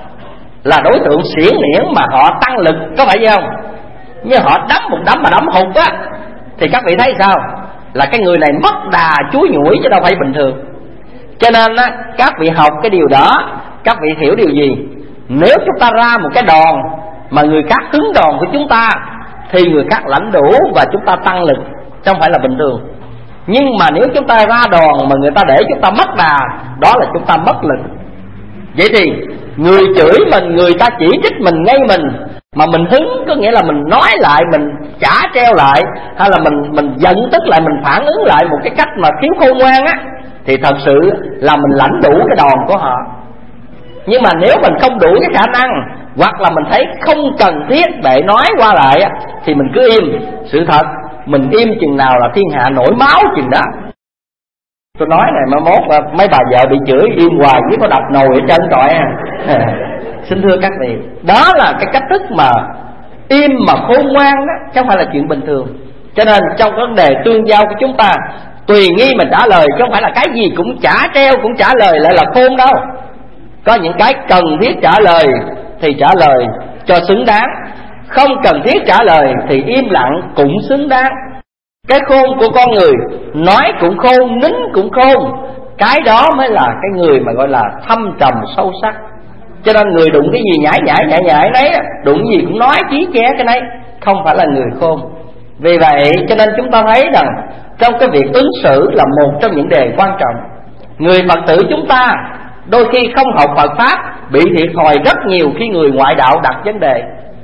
Là đối tượng xiển niễn mà họ tăng lực, có phải vậy không? Nhưng họ đấm một đấm mà đấm hụt á, thì các vị thấy sao? Là cái người này mất đà chúi nhủi chứ đâu phải bình thường. Cho nên á, các vị học cái điều đó, các vị hiểu điều gì? Nếu chúng ta ra một cái đòn mà người khác cứng đòn của chúng ta, thì người khác lãnh đủ và chúng ta tăng lực, chứ không phải là bình thường. Nhưng mà nếu chúng ta ra đòn mà người ta để chúng ta mất đà, đó là chúng ta mất lực. Vậy thì người chửi mình, người ta chỉ trích mình ngay mình, mà mình hứng, có nghĩa là mình nói lại, mình trả treo lại, hay là mình mình giận tức lại, mình phản ứng lại một cái cách mà thiếu khôn ngoan á, thì thật sự là mình lãnh đủ cái đòn của họ. Nhưng mà nếu mình không đủ cái khả năng, hoặc là mình thấy không cần thiết để nói qua lại á, thì mình cứ im. Sự thật mình im chừng nào là thiên hạ nổi máu chừng đó. Tôi nói này mà mốt mấy bà vợ bị chửi im hoài chứ có đập nồi ở chân trọi à. Xin thưa các vị, đó là cái cách thức mà im mà khôn ngoan đó, chứ không phải là chuyện bình thường. Cho nên trong vấn đề tương giao của chúng ta, tùy nghi mà trả lời, chứ không phải là cái gì cũng trả treo cũng trả lời lại là khôn đâu. Có những cái cần thiết trả lời thì trả lời cho xứng đáng, không cần thiết trả lời thì im lặng cũng xứng đáng. Cái khôn của con người, nói cũng khôn, nín cũng khôn, cái đó mới là cái người mà gọi là thâm trầm sâu sắc. Cho nên người đụng cái gì nhảy nhảy nhảy nhảy đấy, đụng gì cũng nói chí ché cái đấy, không phải là người khôn. Vì vậy cho nên chúng ta thấy rằng trong cái việc ứng xử là một trong những đề quan trọng. Người Phật tử chúng ta đôi khi không học Phật Pháp, bị thiệt thòi rất nhiều khi người ngoại đạo đặt vấn đề.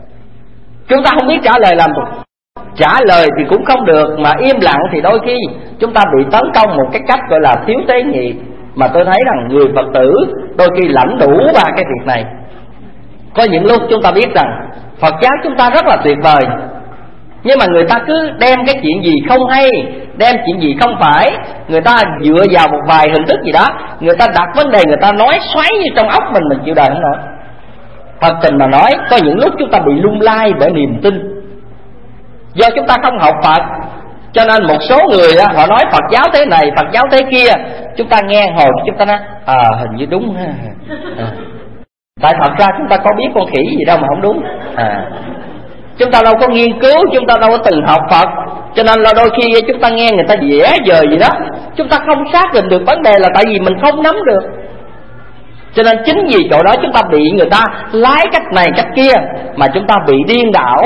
Chúng ta không biết trả lời làm gì. Trả lời thì cũng không được, mà im lặng thì đôi khi chúng ta bị tấn công một cái cách gọi là thiếu tế nhị. Mà tôi thấy rằng người Phật tử đôi khi lãnh đủ ba cái việc này. Có những lúc chúng ta biết rằng Phật giáo chúng ta rất là tuyệt vời, nhưng mà người ta cứ đem cái chuyện gì không hay, đem chuyện gì không phải, người ta dựa vào một vài hình thức gì đó, người ta đặt vấn đề, người ta nói xoáy như trong óc mình, mình chịu đời không nổi. Thật tình mà nói, có những lúc chúng ta bị lung lay bởi niềm tin. Do chúng ta không học Phật, cho nên một số người đó, họ nói Phật giáo thế này, Phật giáo thế kia, chúng ta nghe hồi chúng ta nói à hình như đúng ha. À. Tại thật ra chúng ta có biết con khỉ gì đâu mà không đúng. À. Chúng ta đâu có nghiên cứu, chúng ta đâu có từng học Phật, cho nên là đôi khi chúng ta nghe người ta vẽ vời gì đó, chúng ta không xác định được vấn đề là tại vì mình không nắm được. Cho nên chính vì chỗ đó chúng ta bị người ta lái cách này cách kia, mà chúng ta bị điên đảo.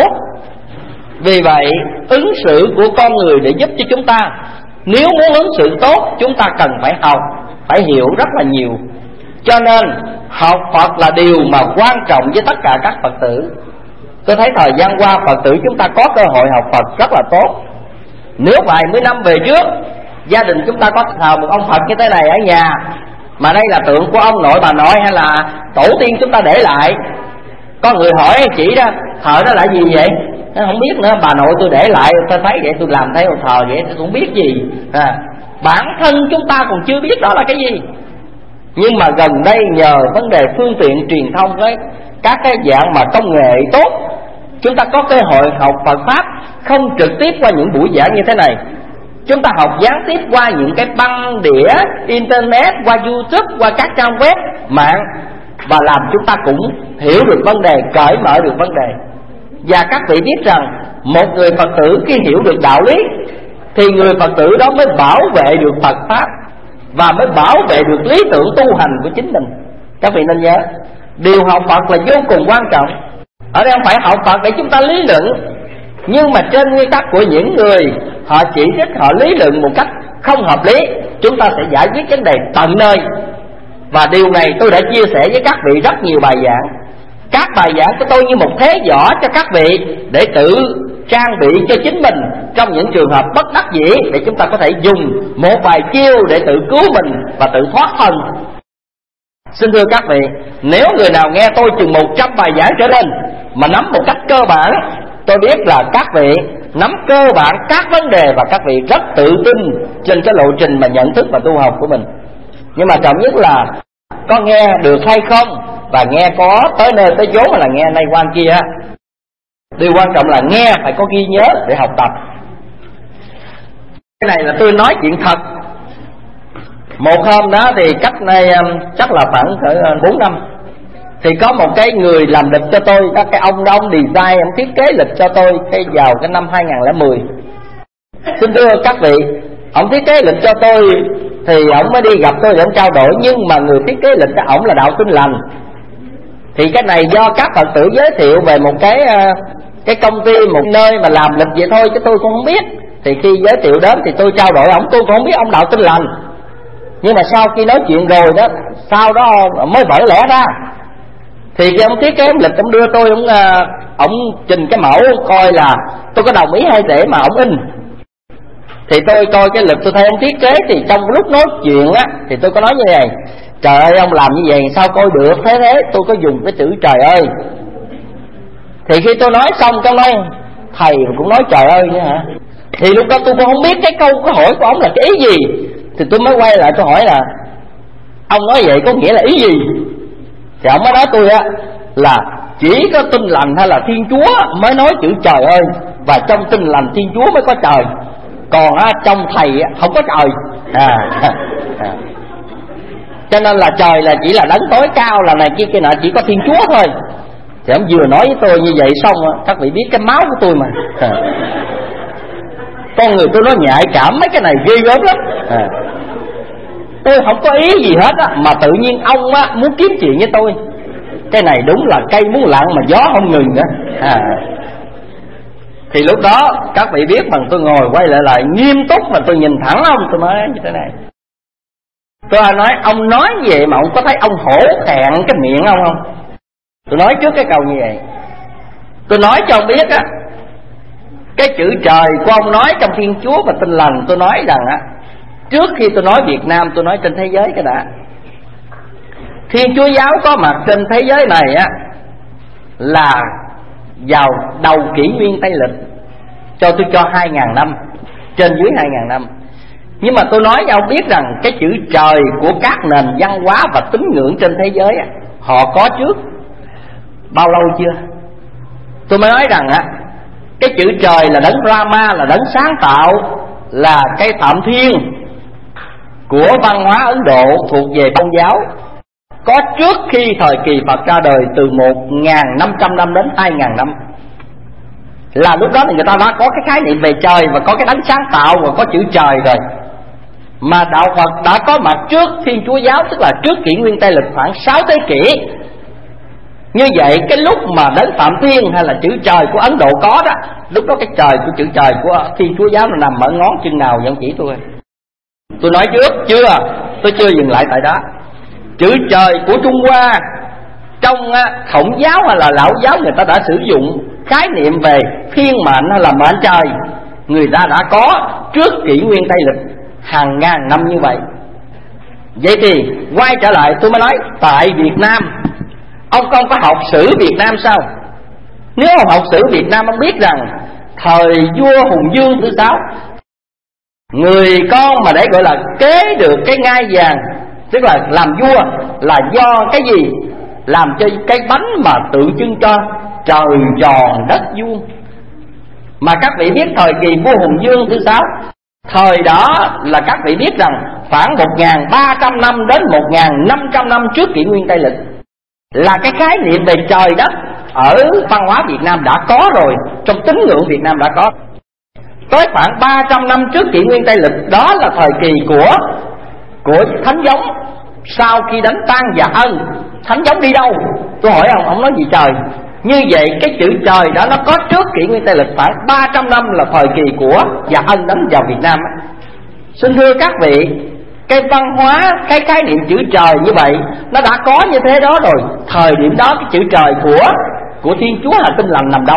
Vì vậy ứng xử của con người để giúp cho chúng ta, nếu muốn ứng xử tốt, chúng ta cần phải học, phải hiểu rất là nhiều. Cho nên học Phật là điều mà quan trọng với tất cả các Phật tử. Tôi thấy thời gian qua Phật tử chúng ta có cơ hội học Phật rất là tốt. Nếu vài mươi năm về trước, gia đình chúng ta có thờ một ông Phật như thế này ở nhà, mà đây là tượng của ông nội bà nội hay là tổ tiên chúng ta để lại, có người hỏi chỉ ra thờ nó là gì vậy? Nó không biết nữa, bà nội tôi để lại, tôi thấy vậy tôi làm theo thờ vậy, tôi cũng biết gì. À, bản thân chúng ta còn chưa biết đó là cái gì. Nhưng mà gần đây nhờ vấn đề phương tiện truyền thông với các cái dạng mà công nghệ tốt, chúng ta có cơ hội học Phật Pháp không trực tiếp qua những buổi giảng như thế này. Chúng ta học gián tiếp qua những cái băng đĩa internet, qua YouTube, qua các trang web mạng, và làm chúng ta cũng hiểu được vấn đề, cởi mở được vấn đề. Và các vị biết rằng một người Phật tử khi hiểu được đạo lý thì người Phật tử đó mới bảo vệ được Phật Pháp và mới bảo vệ được lý tưởng tu hành của chính mình. Các vị nên nhớ, điều học Phật là vô cùng quan trọng. Ở đây không phải học Phật để chúng ta lý luận, nhưng mà trên nguyên tắc của những người họ chỉ trích, họ lý luận một cách không hợp lý, chúng ta sẽ giải quyết vấn đề tận nơi. Và điều này tôi đã chia sẻ với các vị rất nhiều bài giảng. Các bài giảng của tôi như một thế võ cho các vị để tự trang bị cho chính mình trong những trường hợp bất đắc dĩ, để chúng ta có thể dùng một vài chiêu để tự cứu mình và tự thoát thân. Xin thưa các vị, nếu người nào nghe tôi chừng một trăm bài giảng trở lên mà nắm một cách cơ bản, tôi biết là các vị nắm cơ bản các vấn đề và các vị rất tự tin trên cái lộ trình mà nhận thức và tu học của mình. Nhưng mà trọng nhất là có nghe được hay không, và nghe có tới nơi tới chốn mà là nghe nay quan kia. Điều quan trọng là nghe phải có ghi nhớ để học tập. Cái này là tôi nói chuyện thật. Một hôm đó thì cách nay chắc là khoảng cỡ bốn năm, thì có một cái người làm lịch cho tôi, cái ông đó ông design, ông thiết kế lịch cho tôi cái vào cái năm hai không một không. Xin thưa các vị, ông thiết kế lịch cho tôi thì ông mới đi gặp tôi để ông trao đổi, nhưng mà người thiết kế lịch cho ổng là Đạo Tin Lành. Thì cái này do các Phật tử giới thiệu về một cái cái công ty, một nơi mà làm lịch vậy thôi, chứ tôi cũng không biết. Thì khi giới thiệu đến thì tôi trao đổi ổng, tôi cũng không biết ông Đạo Tin Lành. Nhưng mà sau khi nói chuyện rồi đó, sau đó mới vỡ lẽ ra. Thì cái ông thiết kế ông lịch, ông đưa tôi, ông ông trình cái mẫu coi là tôi có đồng ý hay để mà ông in. Thì tôi coi cái lịch tôi thấy ông thiết kế, thì trong lúc nói chuyện á thì tôi có nói như vậy: trời ơi ông làm như vậy sao coi được thế thế. Tôi có dùng cái chữ trời ơi. Thì khi tôi nói xong cái nói thầy cũng nói trời ơi nữa hả. Thì lúc đó tôi cũng không biết cái câu cái hỏi của ông là cái ý gì. Thì tôi mới quay lại tôi hỏi là ông nói vậy có nghĩa là ý gì. Thì ông mới nói tôi á là chỉ có Tin Lành hay là Thiên Chúa mới nói chữ trời ơi, và trong Tin Lành Thiên Chúa mới có trời, còn á, trong thầy á, không có trời. à, à. Cho nên là trời là chỉ là đấng tối cao, là này kia kia nọ, chỉ có Thiên Chúa thôi. Thì ông vừa nói với tôi như vậy xong các vị biết cái máu của tôi mà à. Con người tôi nó nhạy cảm mấy cái này ghê gớm lắm à. Tôi không có ý gì hết á, mà tự nhiên ông á muốn kiếm chuyện với tôi. Cái này đúng là cây muốn lặng mà gió không ngừng nữa à. Thì lúc đó các vị biết bằng tôi ngồi quay lại lại nghiêm túc mà tôi nhìn thẳng ông, tôi nói như thế này. Tôi nói ông nói như vậy mà ông có thấy ông hổ thẹn cái miệng ông không? Tôi nói trước cái câu như vậy. Tôi nói cho ông biết á, cái chữ trời của ông nói trong Thiên Chúa và Tin Lành, tôi nói rằng á, trước khi tôi nói Việt Nam tôi nói trên thế giới cái đã. Thiên Chúa giáo có mặt trên thế giới này á là vào đầu kỷ nguyên Tây Lịch, cho tôi cho hai ngàn năm, trên dưới hai ngàn năm. Nhưng mà tôi nói cho ông biết rằng cái chữ trời của các nền văn hóa và tín ngưỡng trên thế giới á, họ có trước bao lâu chưa? Tôi mới nói rằng á, cái chữ trời là đấng Brahma, là đấng sáng tạo, là cái Phạm Thiên của văn hóa Ấn Độ thuộc về Công giáo, có trước khi thời kỳ Phật ra đời từ một nghìn năm trăm năm đến hai nghìn năm. Là lúc đó thì người ta đã có cái khái niệm về trời và có cái đấng sáng tạo và có chữ trời rồi. Mà đạo Phật đã có mặt trước Thiên Chúa giáo, tức là trước kỷ nguyên Tây Lịch khoảng sáu thế kỷ. Như vậy cái lúc mà đấng Phạm Thiên hay là chữ trời của Ấn Độ có đó, lúc đó cái trời của chữ trời của Thiên Chúa giáo nó nằm ở ngón chân nào vậy ông chỉ tôi. Tôi nói trước chưa, tôi chưa dừng lại tại đó. Chữ trời của Trung Hoa trong Khổng giáo hay là Lão giáo người ta đã sử dụng khái niệm về thiên mệnh hay là mệnh trời, người ta đã có trước kỷ nguyên Tây Lịch hàng ngàn năm như vậy. Vậy thì quay trở lại tôi mới nói, tại Việt Nam ông không có học sử Việt Nam sao? Nếu ông học sử Việt Nam ông biết rằng thời vua Hùng Vương thứ sáu, người con mà để gọi là kế được cái ngai vàng, tức là làm vua, là do cái gì? Làm cho cái bánh mà tượng trưng cho trời tròn đất vuông. Mà các vị biết thời kỳ vua Hùng Vương thứ sáu, thời đó là các vị biết rằng khoảng một nghìn ba trăm năm đến một nghìn năm trăm năm trước kỷ nguyên Tây Lịch, là cái khái niệm về trời đất ở văn hóa Việt Nam đã có rồi, trong tín ngưỡng Việt Nam đã có. Tới khoảng ba trăm năm trước kỷ nguyên Tây Lịch, đó là thời kỳ của của thánh giống. Sau khi đánh tan Dạ Ân, thánh giống đi đâu? Tôi hỏi ông, ông nói gì trời? Như vậy cái chữ trời đó nó có trước kỷ nguyên Tây Lịch khoảng ba trăm năm, là thời kỳ của Dạ Ân đánh vào Việt Nam. Xin thưa các vị, cái văn hóa, cái khái niệm chữ trời như vậy nó đã có như thế đó rồi. Thời điểm đó cái chữ trời của của Thiên Chúa là Tin Lành nằm đâu?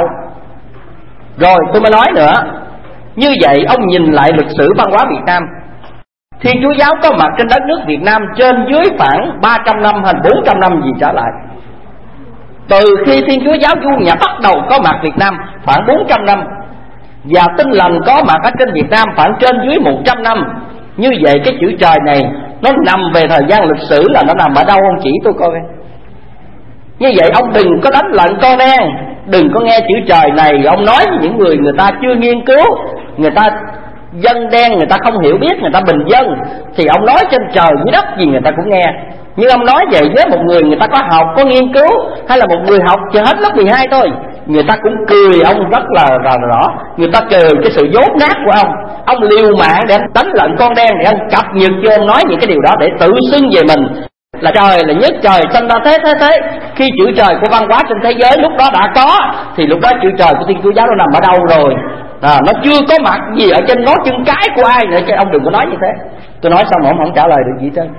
Rồi tôi mới nói nữa, như vậy ông nhìn lại lịch sử văn hóa Việt Nam, Thiên Chúa giáo có mặt trên đất nước Việt Nam trên dưới khoảng ba trăm năm hay bốn trăm năm gì trở lại. Từ khi Thiên Chúa giáo du nhập bắt đầu có mặt Việt Nam khoảng bốn trăm năm, và Tin Lành có mặt ở trên Việt Nam khoảng trên dưới một trăm năm. Như vậy cái chữ trời này nó nằm về thời gian lịch sử là nó nằm ở đâu ông chỉ tôi coi. Như vậy ông đừng có đánh lận con đen, đừng có nghe chữ trời này ông nói với những người người ta chưa nghiên cứu, người ta dân đen, người ta không hiểu biết, người ta bình dân, thì ông nói trên trời dưới đất gì người ta cũng nghe. Nhưng ông nói vậy với một người người ta có học, có nghiên cứu, hay là một người học chưa hết lớp mười hai thôi, người ta cũng cười ông rất là, là rõ. Người ta cười cái sự dốt nát của ông. Ông liều mạng để ông đánh lận con đen, để ông cập nhật cho ông nói những cái điều đó để tự xưng về mình là trời là nhất, trời sanh ra thế thế thế. Khi chữ trời của văn hóa trên thế giới lúc đó đã có, thì lúc đó chữ trời của Thiên Chúa giáo nó nằm ở đâu rồi? À, nó chưa có mặt gì ở trên ngón chân cái của ai nữa, chứ ông đừng có nói như thế. Tôi nói xong ông không trả lời được gì trơn.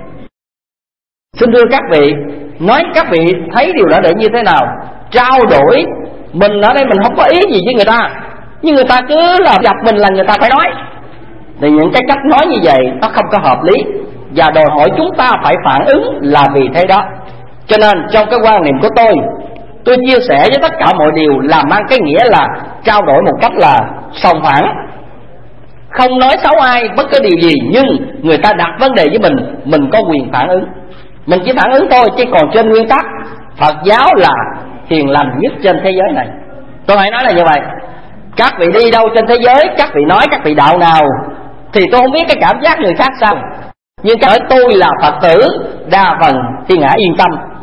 Xin thưa các vị, nói các vị thấy điều đó để như thế nào? Trao đổi, mình ở đây mình không có ý gì với người ta, nhưng người ta cứ là gặp mình là người ta phải nói. Thì những cái cách nói như vậy nó không có hợp lý, và đòi hỏi chúng ta phải phản ứng là vì thế đó. Cho nên trong cái quan niệm của tôi, tôi chia sẻ với tất cả mọi điều là mang cái nghĩa là trao đổi một cách là sòng phẳng, không nói xấu ai bất cứ điều gì, nhưng người ta đặt vấn đề với mình, mình có quyền phản ứng. Mình chỉ phản ứng thôi, chứ còn trên nguyên tắc Phật giáo là hiền lành nhất trên thế giới này. Tôi hãy nói là như vậy. Các vị đi đâu trên thế giới, các vị nói các vị đạo nào, thì tôi không biết cái cảm giác người khác sao, nhưng cái tôi là Phật tử, đa phần thiên hạ yên tâm.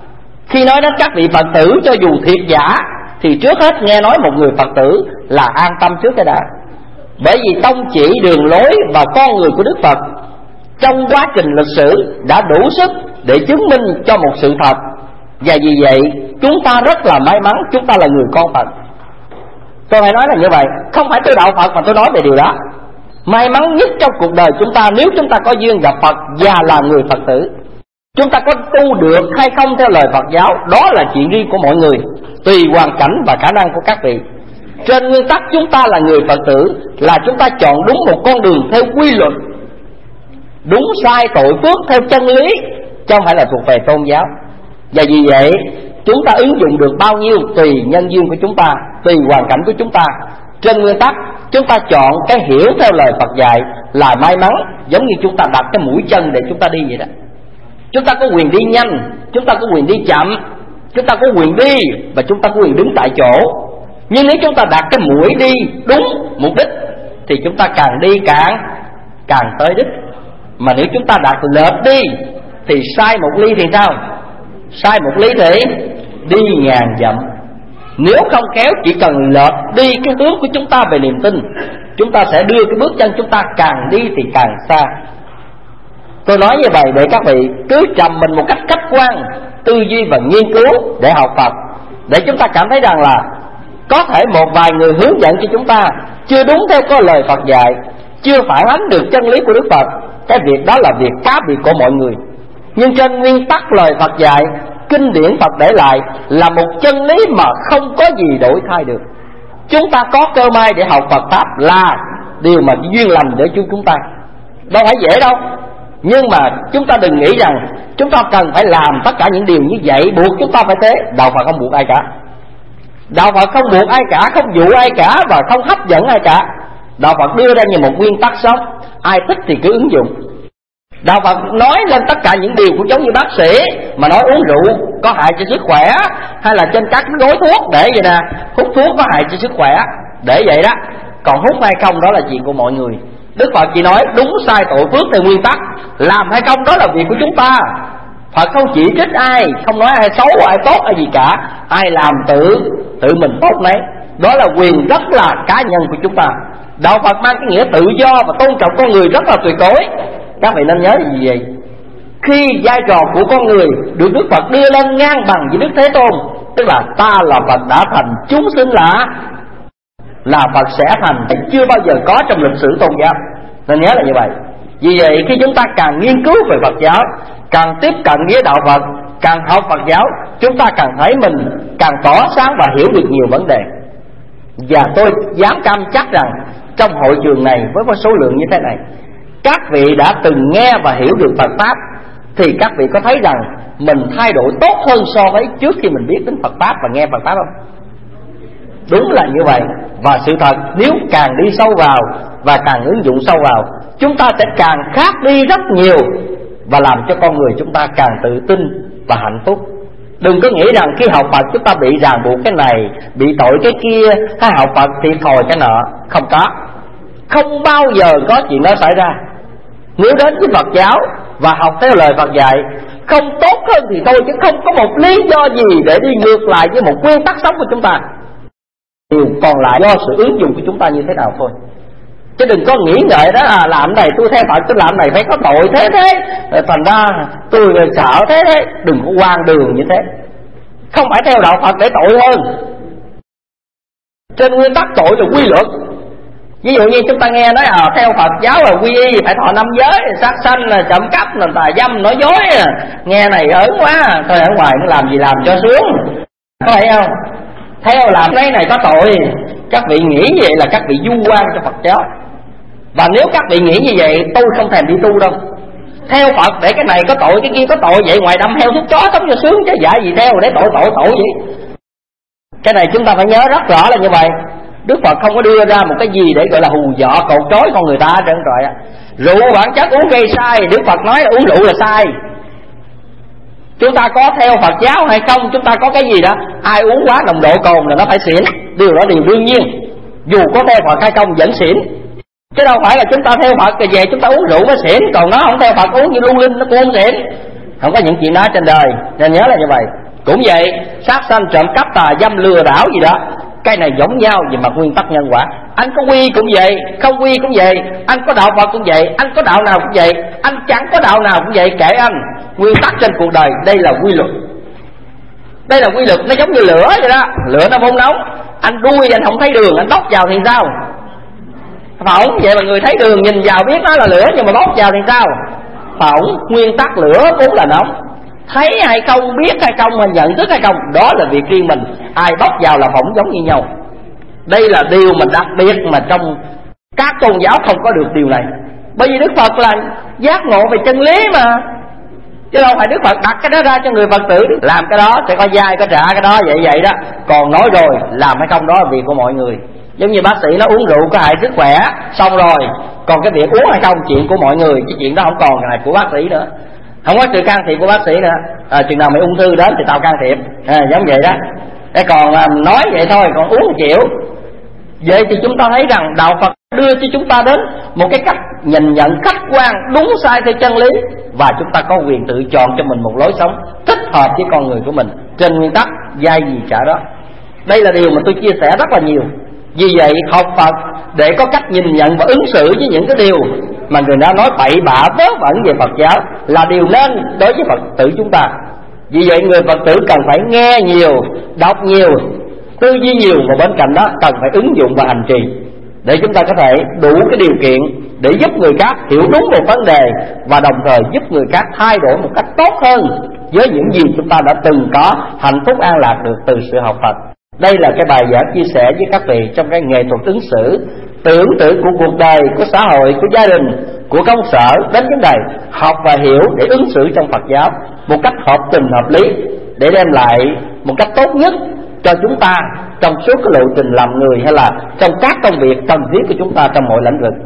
Khi nói đến các vị Phật tử cho dù thiệt giả thì trước hết nghe nói một người Phật tử là an tâm trước cái đã. Bởi vì tông chỉ, đường lối và con người của Đức Phật trong quá trình lịch sử đã đủ sức để chứng minh cho một sự thật. Và vì vậy chúng ta rất là may mắn, chúng ta là người con Phật. Tôi phải nói là như vậy, không phải tôi đạo Phật mà tôi nói về điều đó. May mắn nhất trong cuộc đời chúng ta nếu chúng ta có duyên gặp Phật và là người Phật tử. Chúng ta có tu được hay không theo lời Phật giáo, đó là chuyện riêng của mọi người, tùy hoàn cảnh và khả năng của các vị. Trên nguyên tắc chúng ta là người Phật tử là chúng ta chọn đúng một con đường theo quy luật, đúng sai tội phước theo chân lý, chứ không phải là thuộc về tôn giáo. Và vì vậy chúng ta ứng dụng được bao nhiêu tùy nhân duyên của chúng ta, tùy hoàn cảnh của chúng ta. Trên nguyên tắc chúng ta chọn cái hiểu theo lời Phật dạy là may mắn, giống như chúng ta đặt cái mũi chân để chúng ta đi vậy đó. Chúng ta có quyền đi nhanh, chúng ta có quyền đi chậm, chúng ta có quyền đi và chúng ta có quyền đứng tại chỗ. Nhưng nếu chúng ta đặt cái mũi đi đúng mục đích thì chúng ta càng đi càng càng tới đích. Mà nếu chúng ta đặt lệch đi thì sai một ly thì sao? Sai một ly thì đi ngàn dặm. Nếu không khéo chỉ cần lệch đi cái hướng của chúng ta về niềm tin, chúng ta sẽ đưa cái bước chân chúng ta càng đi thì càng xa. Tôi nói như vậy để các vị cứ trầm mình một cách khách quan, tư duy và nghiên cứu để học Phật, để chúng ta cảm thấy rằng là có thể một vài người hướng dẫn cho chúng ta chưa đúng theo có lời Phật dạy, chưa phản ánh được chân lý của Đức Phật. Cái việc đó là việc cá biệt của mọi người. Nhưng trên nguyên tắc lời Phật dạy, kinh điển Phật để lại là một chân lý mà không có gì đổi thay được. Chúng ta có cơ may để học Phật Pháp là điều mà duyên lành để cho chúng ta, đâu phải dễ đâu. Nhưng mà chúng ta đừng nghĩ rằng chúng ta cần phải làm tất cả những điều như vậy, buộc chúng ta phải thế. Đạo Phật không buộc ai cả. Đạo Phật không buộc ai cả, không dụ ai cả và không hấp dẫn ai cả. Đạo Phật đưa ra như một nguyên tắc sống, ai thích thì cứ ứng dụng. Đạo Phật nói lên tất cả những điều cũng giống như bác sĩ mà nói uống rượu có hại cho sức khỏe, hay là trên các gói thuốc để vậy nè, hút thuốc có hại cho sức khỏe, để vậy đó. Còn hút hay không đó là chuyện của mọi người. Đức Phật chỉ nói đúng sai tội phước theo nguyên tắc, làm hay không đó là việc của chúng ta. Phật không chỉ trích ai, không nói ai xấu ai tốt ai gì cả. Ai làm tự tự mình tốt nấy, đó là quyền rất là cá nhân của chúng ta. Đạo Phật mang cái nghĩa tự do và tôn trọng con người rất là tuyệt đối. Các vị nên nhớ gì vậy? Khi vai trò của con người được Đức Phật đưa lên ngang bằng với Đức Thế Tôn, tức là ta là Phật đã thành, chúng sinh là là Phật sẽ thành, chưa bao giờ có trong lịch sử tôn giáo. Nên nhớ là như vậy. Vì vậy khi chúng ta càng nghiên cứu về Phật giáo, càng tiếp cận với đạo Phật, càng học Phật giáo, chúng ta càng thấy mình càng tỏ sáng và hiểu được nhiều vấn đề. Và tôi dám cam chắc rằng trong hội trường này với số lượng như thế này, các vị đã từng nghe và hiểu được Phật Pháp, thì các vị có thấy rằng mình thay đổi tốt hơn so với trước khi mình biết đến Phật Pháp và nghe Phật Pháp không? Đúng là như vậy. Và sự thật nếu càng đi sâu vào và càng ứng dụng sâu vào, chúng ta sẽ càng khác đi rất nhiều và làm cho con người chúng ta càng tự tin và hạnh phúc. Đừng có nghĩ rằng khi học Phật chúng ta bị ràng buộc cái này, bị tội cái kia, hay học Phật thì thòi cái nọ. Không có. Không bao giờ có chuyện đó xảy ra. Nếu đến với Phật giáo và học theo lời Phật dạy không tốt hơn thì thôi, chứ không có một lý do gì để đi ngược lại với một nguyên tắc sống của chúng ta. Điều còn lại do sự ứng dụng của chúng ta như thế nào thôi. Chứ đừng có nghĩ ngợi đó à, làm này tôi theo Phật, tôi làm này phải có tội thế thế, thành ra tôi sợ thế thế. Đừng có hoang đường như thế. Không phải theo đạo Phật để tội hơn. Trên nguyên tắc tội là quy luật. Ví dụ như chúng ta nghe nói à, theo Phật giáo là quy y phải thọ năm giới, sát sanh là trộm cắp là tà dâm nói dối, nghe này ớn quá, thôi ở ngoài nó làm gì làm cho xuống. Có phải không? Theo làm cái này có tội. Các vị nghĩ vậy là các vị du quan cho Phật giáo. Và nếu các vị nghĩ như vậy, tôi không thèm đi tu đâu. Theo Phật để cái này có tội, cái kia có tội, vậy ngoài đâm heo thuốc chó sống cho sướng chứ dạy gì theo để tội tội tội vậy. Cái này chúng ta phải nhớ rất rõ là như vậy. Đức Phật không có đưa ra một cái gì để gọi là hù dọa cột trói con người ta trơn rồi. Rượu bản chất uống gây sai, Đức Phật nói là uống rượu là sai. Chúng ta có theo Phật giáo hay không, chúng ta có cái gì đó, ai uống quá nồng độ cồn là nó phải xỉn, điều đó điều đương nhiên. Dù có theo Phật hay không vẫn xỉn. Chứ đâu phải là chúng ta theo Phật rồi về chúng ta uống rượu mới xỉn, còn nó không theo Phật uống như lưu linh nó cũng không xỉn. Không có những chuyện đó trên đời, nên nhớ là như vậy. cũng vậy, sát sanh trộm cắp tà dâm lừa đảo gì đó, cái này giống nhau về mặt nguyên tắc nhân quả. Anh có quy cũng vậy, không quy cũng vậy, anh có đạo Phật cũng vậy, anh có đạo nào cũng vậy, anh chẳng có đạo nào cũng vậy, kệ anh. Nguyên tắc trên cuộc đời đây là quy luật. Đây là quy luật, nó giống như lửa vậy đó. Lửa nó vốn nóng, anh đuôi anh không thấy đường, anh bóc vào thì sao? Phải không? Vậy mà người thấy đường nhìn vào biết nó là lửa, nhưng mà bóc vào thì sao? Phải không? Nguyên tắc lửa vốn là nóng. Thấy hay không, biết hay không, mà nhận thức hay không, đó là việc riêng mình. Ai bóc vào là phỏng giống như nhau. Đây là điều mà đặc biệt mà trong các tôn giáo không có được điều này. Bởi vì Đức Phật là giác ngộ về chân lý mà, chứ đâu phải Đức Phật đặt cái đó ra cho người Phật tử làm cái đó sẽ có dai có trả cái đó vậy vậy đó. Còn nói rồi làm hay không đó là việc của mọi người. Giống như bác sĩ nó uống rượu có hại sức khỏe, xong rồi còn cái việc uống hay không chuyện của mọi người, chứ chuyện đó không còn là của bác sĩ nữa, không có sự can thiệp của bác sĩ nữa. À, chừng nào mày ung thư đến thì tao can thiệp, à, giống vậy đó. Thế còn à, nói vậy thôi, còn uống chịu. Vậy thì chúng ta thấy rằng đạo Phật đưa cho chúng ta đến một cái cách nhìn nhận khách quan đúng sai theo chân lý, và chúng ta có quyền tự chọn cho mình một lối sống thích hợp với con người của mình trên nguyên tắc dai gì trả đó. Đây là điều mà tôi chia sẻ rất là nhiều. Vì vậy học Phật để có cách nhìn nhận và ứng xử với những cái điều mà người ta nói bậy bạ vớ vẩn về Phật giáo là điều nên đối với Phật tử chúng ta. Vì vậy người Phật tử cần phải nghe nhiều, đọc nhiều, tư duy nhiều, mà bên cạnh đó cần phải ứng dụng và hành trì để chúng ta có thể đủ cái điều kiện để giúp người khác hiểu đúng một vấn đề, và đồng thời giúp người khác thay đổi một cách tốt hơn với những gì chúng ta đã từng có hạnh phúc an lạc được từ sự học Phật. Đây là cái bài giảng chia sẻ với các vị trong cái nghệ thuật ứng xử, tưởng tượng của cuộc đời, của xã hội, của gia đình, của công sở, đến vấn đề học và hiểu để ứng xử trong Phật giáo một cách hợp tình hợp lý, để đem lại một cách tốt nhất cho chúng ta trong suốt cái lộ trình làm người, hay là trong các công việc cần thiết của chúng ta trong mọi lĩnh vực.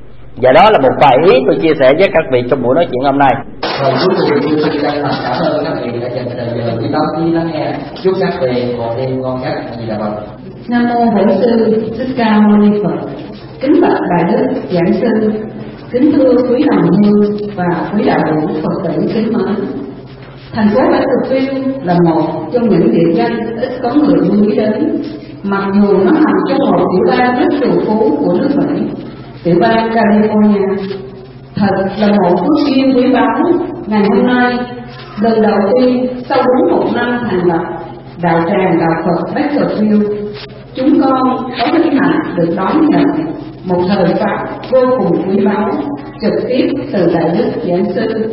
Và đó là một vài ý tôi chia sẻ với các vị trong buổi nói chuyện hôm nay. Rồi cuối cùng tôi xin chân thành cảm ơn các vị đã dành thời giờ quý báu khi lắng nghe. Chúc các vị một đêm ngon giấc. Gì là Phật. Nam mô Bổn Sư Thích Ca Mâu Ni Phật. Kính bạch đại đức giảng sư, kính thưa quý đồng hương và quý đạo hữu Phật tử kính mến. Thành phố Bạch Thực Phiêu là một trong những địa danh ít có người lưu ý đến, mặc dù nó nằm trong một tiểu bang rất trù phú của nước Mỹ, tiểu bang California. Thật là một phước duyên quý báu. Ngày hôm nay, lần đầu tiên sau đúng một năm thành lập đạo tràng đạo Phật Bakersfield, chúng con có vinh hạnh được đón nhận một thời pháp vô cùng quý báu trực tiếp từ đại đức giảng sư.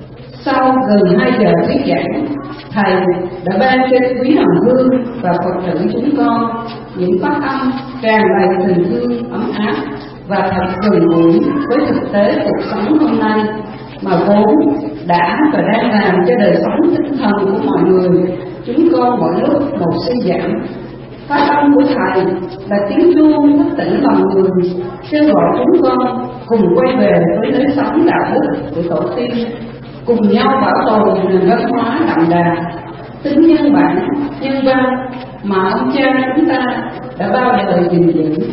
Sau gần hai giờ thuyết giảng, thầy đã ban cho quý đồng hương và Phật tử chúng con những phát âm tràn đầy tình thương ấm áp và thật gần gũi với thực tế cuộc sống hôm nay, mà vốn đã và đang làm cho đời sống tinh thần của mọi người chúng con mỗi lúc một suy giảm. Phát âm của thầy là tiếng chuông thức tỉnh lòng người, kêu gọi chúng con cùng quay về với lối sống đạo đức của tổ tiên, cùng nhau bảo tồn nền văn hóa đậm đà, tính nhân bản, nhân văn mà ông cha chúng ta đã bao đời gìn giữ.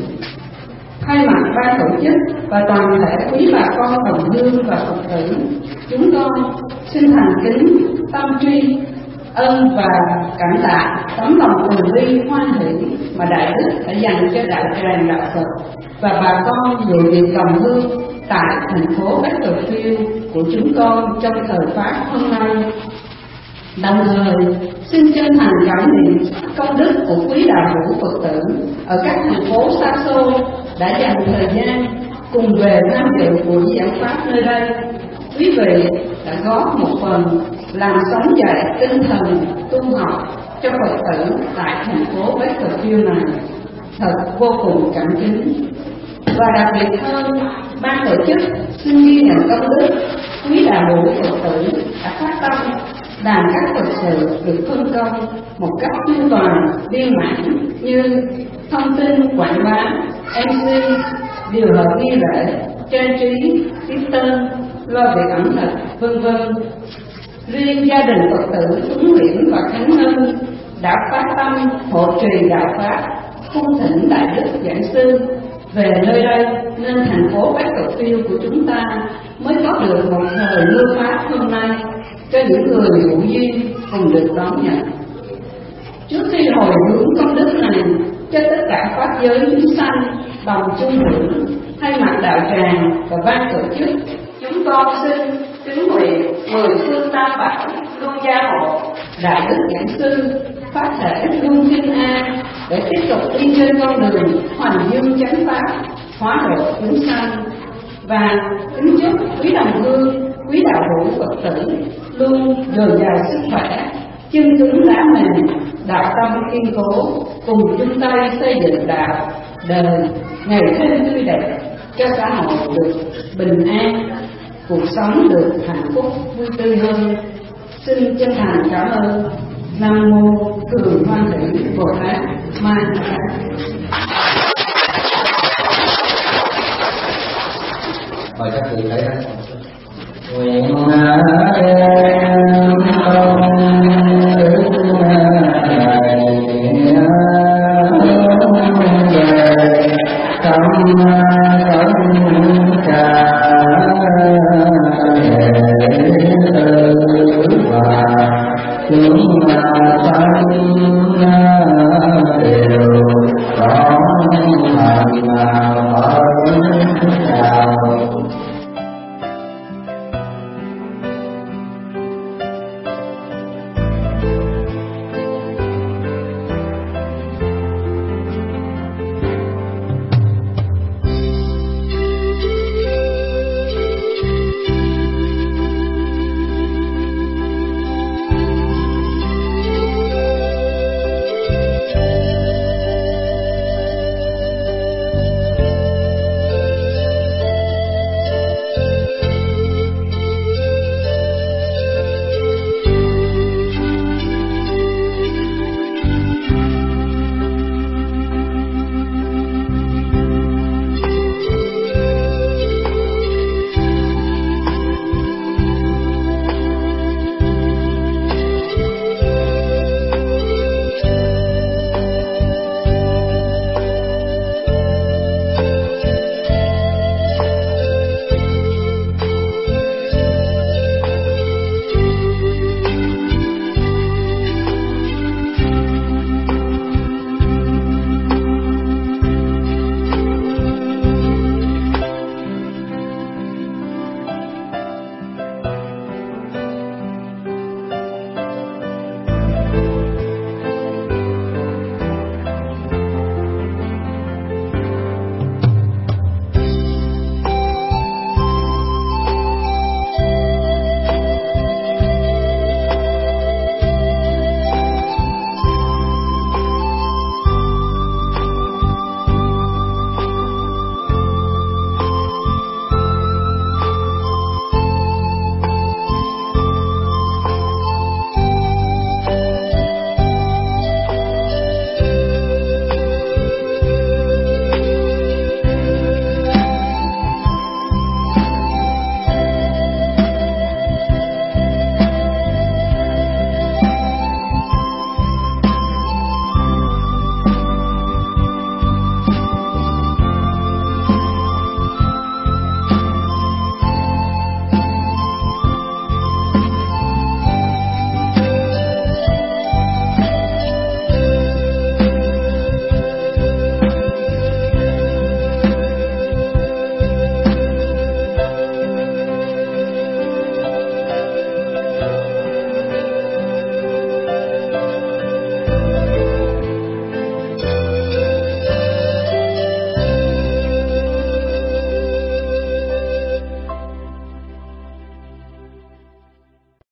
Thay mặt ban tổ chức và toàn thể quý bà con đồng hương và Phật tử, chúng con xin thành kính tâm truy ơn và cảm tạ tấm lòng từ bi hoan hỷ mà đại đức đã dành cho đạo tràng đạo Phật và bà con về việc đồng hương tại thành phố Bakersfield của chúng con trong thời pháp hôm nay. Đồng thời xin chân thành cảm niệm công đức của quý đạo hữu Phật tử ở các thành phố xa xôi đã dành thời gian cùng về tham dự buổi giảng pháp nơi đây. Quý vị đã góp một phần làm sống dậy tinh thần tu học cho Phật tử tại thành phố Bakersfield này. Thật vô cùng cảm kính. Và đặc biệt hơn, ban tổ chức xin ghi nhận công đức quý đạo hữu Phật tử đã phát tâm làm các Phật sự được phân công một cách chu toàn, viên mãn như thông tin, quảng bá, em xê, điều hợp nghi lễ, trang trí, tiếp tân, lo việc ẩm thực, vân vân. Riêng gia đình Phật tử Tuấn Nguyễn và Khánh Ngân đã phát tâm hộ trì đạo pháp, cung thỉnh đại đức giảng sư về nơi đây, nên thành phố Bakersfield của chúng ta mới có được một thời mưa pháp hôm nay cho những người hữu duyên cùng được đón nhận. Trước khi hồi hướng công đức này cho tất cả pháp giới chúng sanh đồng chung hưởng, thay mặt đạo tràng và ban tổ chức, chúng con xin kính nguyện mười phương tam bảo luôn gia hộ đại đức giảng sư pháp thể luôn kinh an để tiếp tục đi trên con đường hoành dương chánh pháp, hóa độ chúng sanh. Và kính chúc quý đồng hương, quý đạo hữu Phật tử luôn dồi dào sức khỏe, chân cứng đá mềm, đạo tâm kiên cố, cùng chung tay xây dựng đạo đời ngày thêm tươi đẹp, cho xã hội được bình an, cuộc sống được hạnh phúc vui tươi hơn. Xin chân thành cảm ơn. Nam mô Thường Hoan Thủy Bồ Tát Ma Tát. Mời các vị khởi hành. Nguyện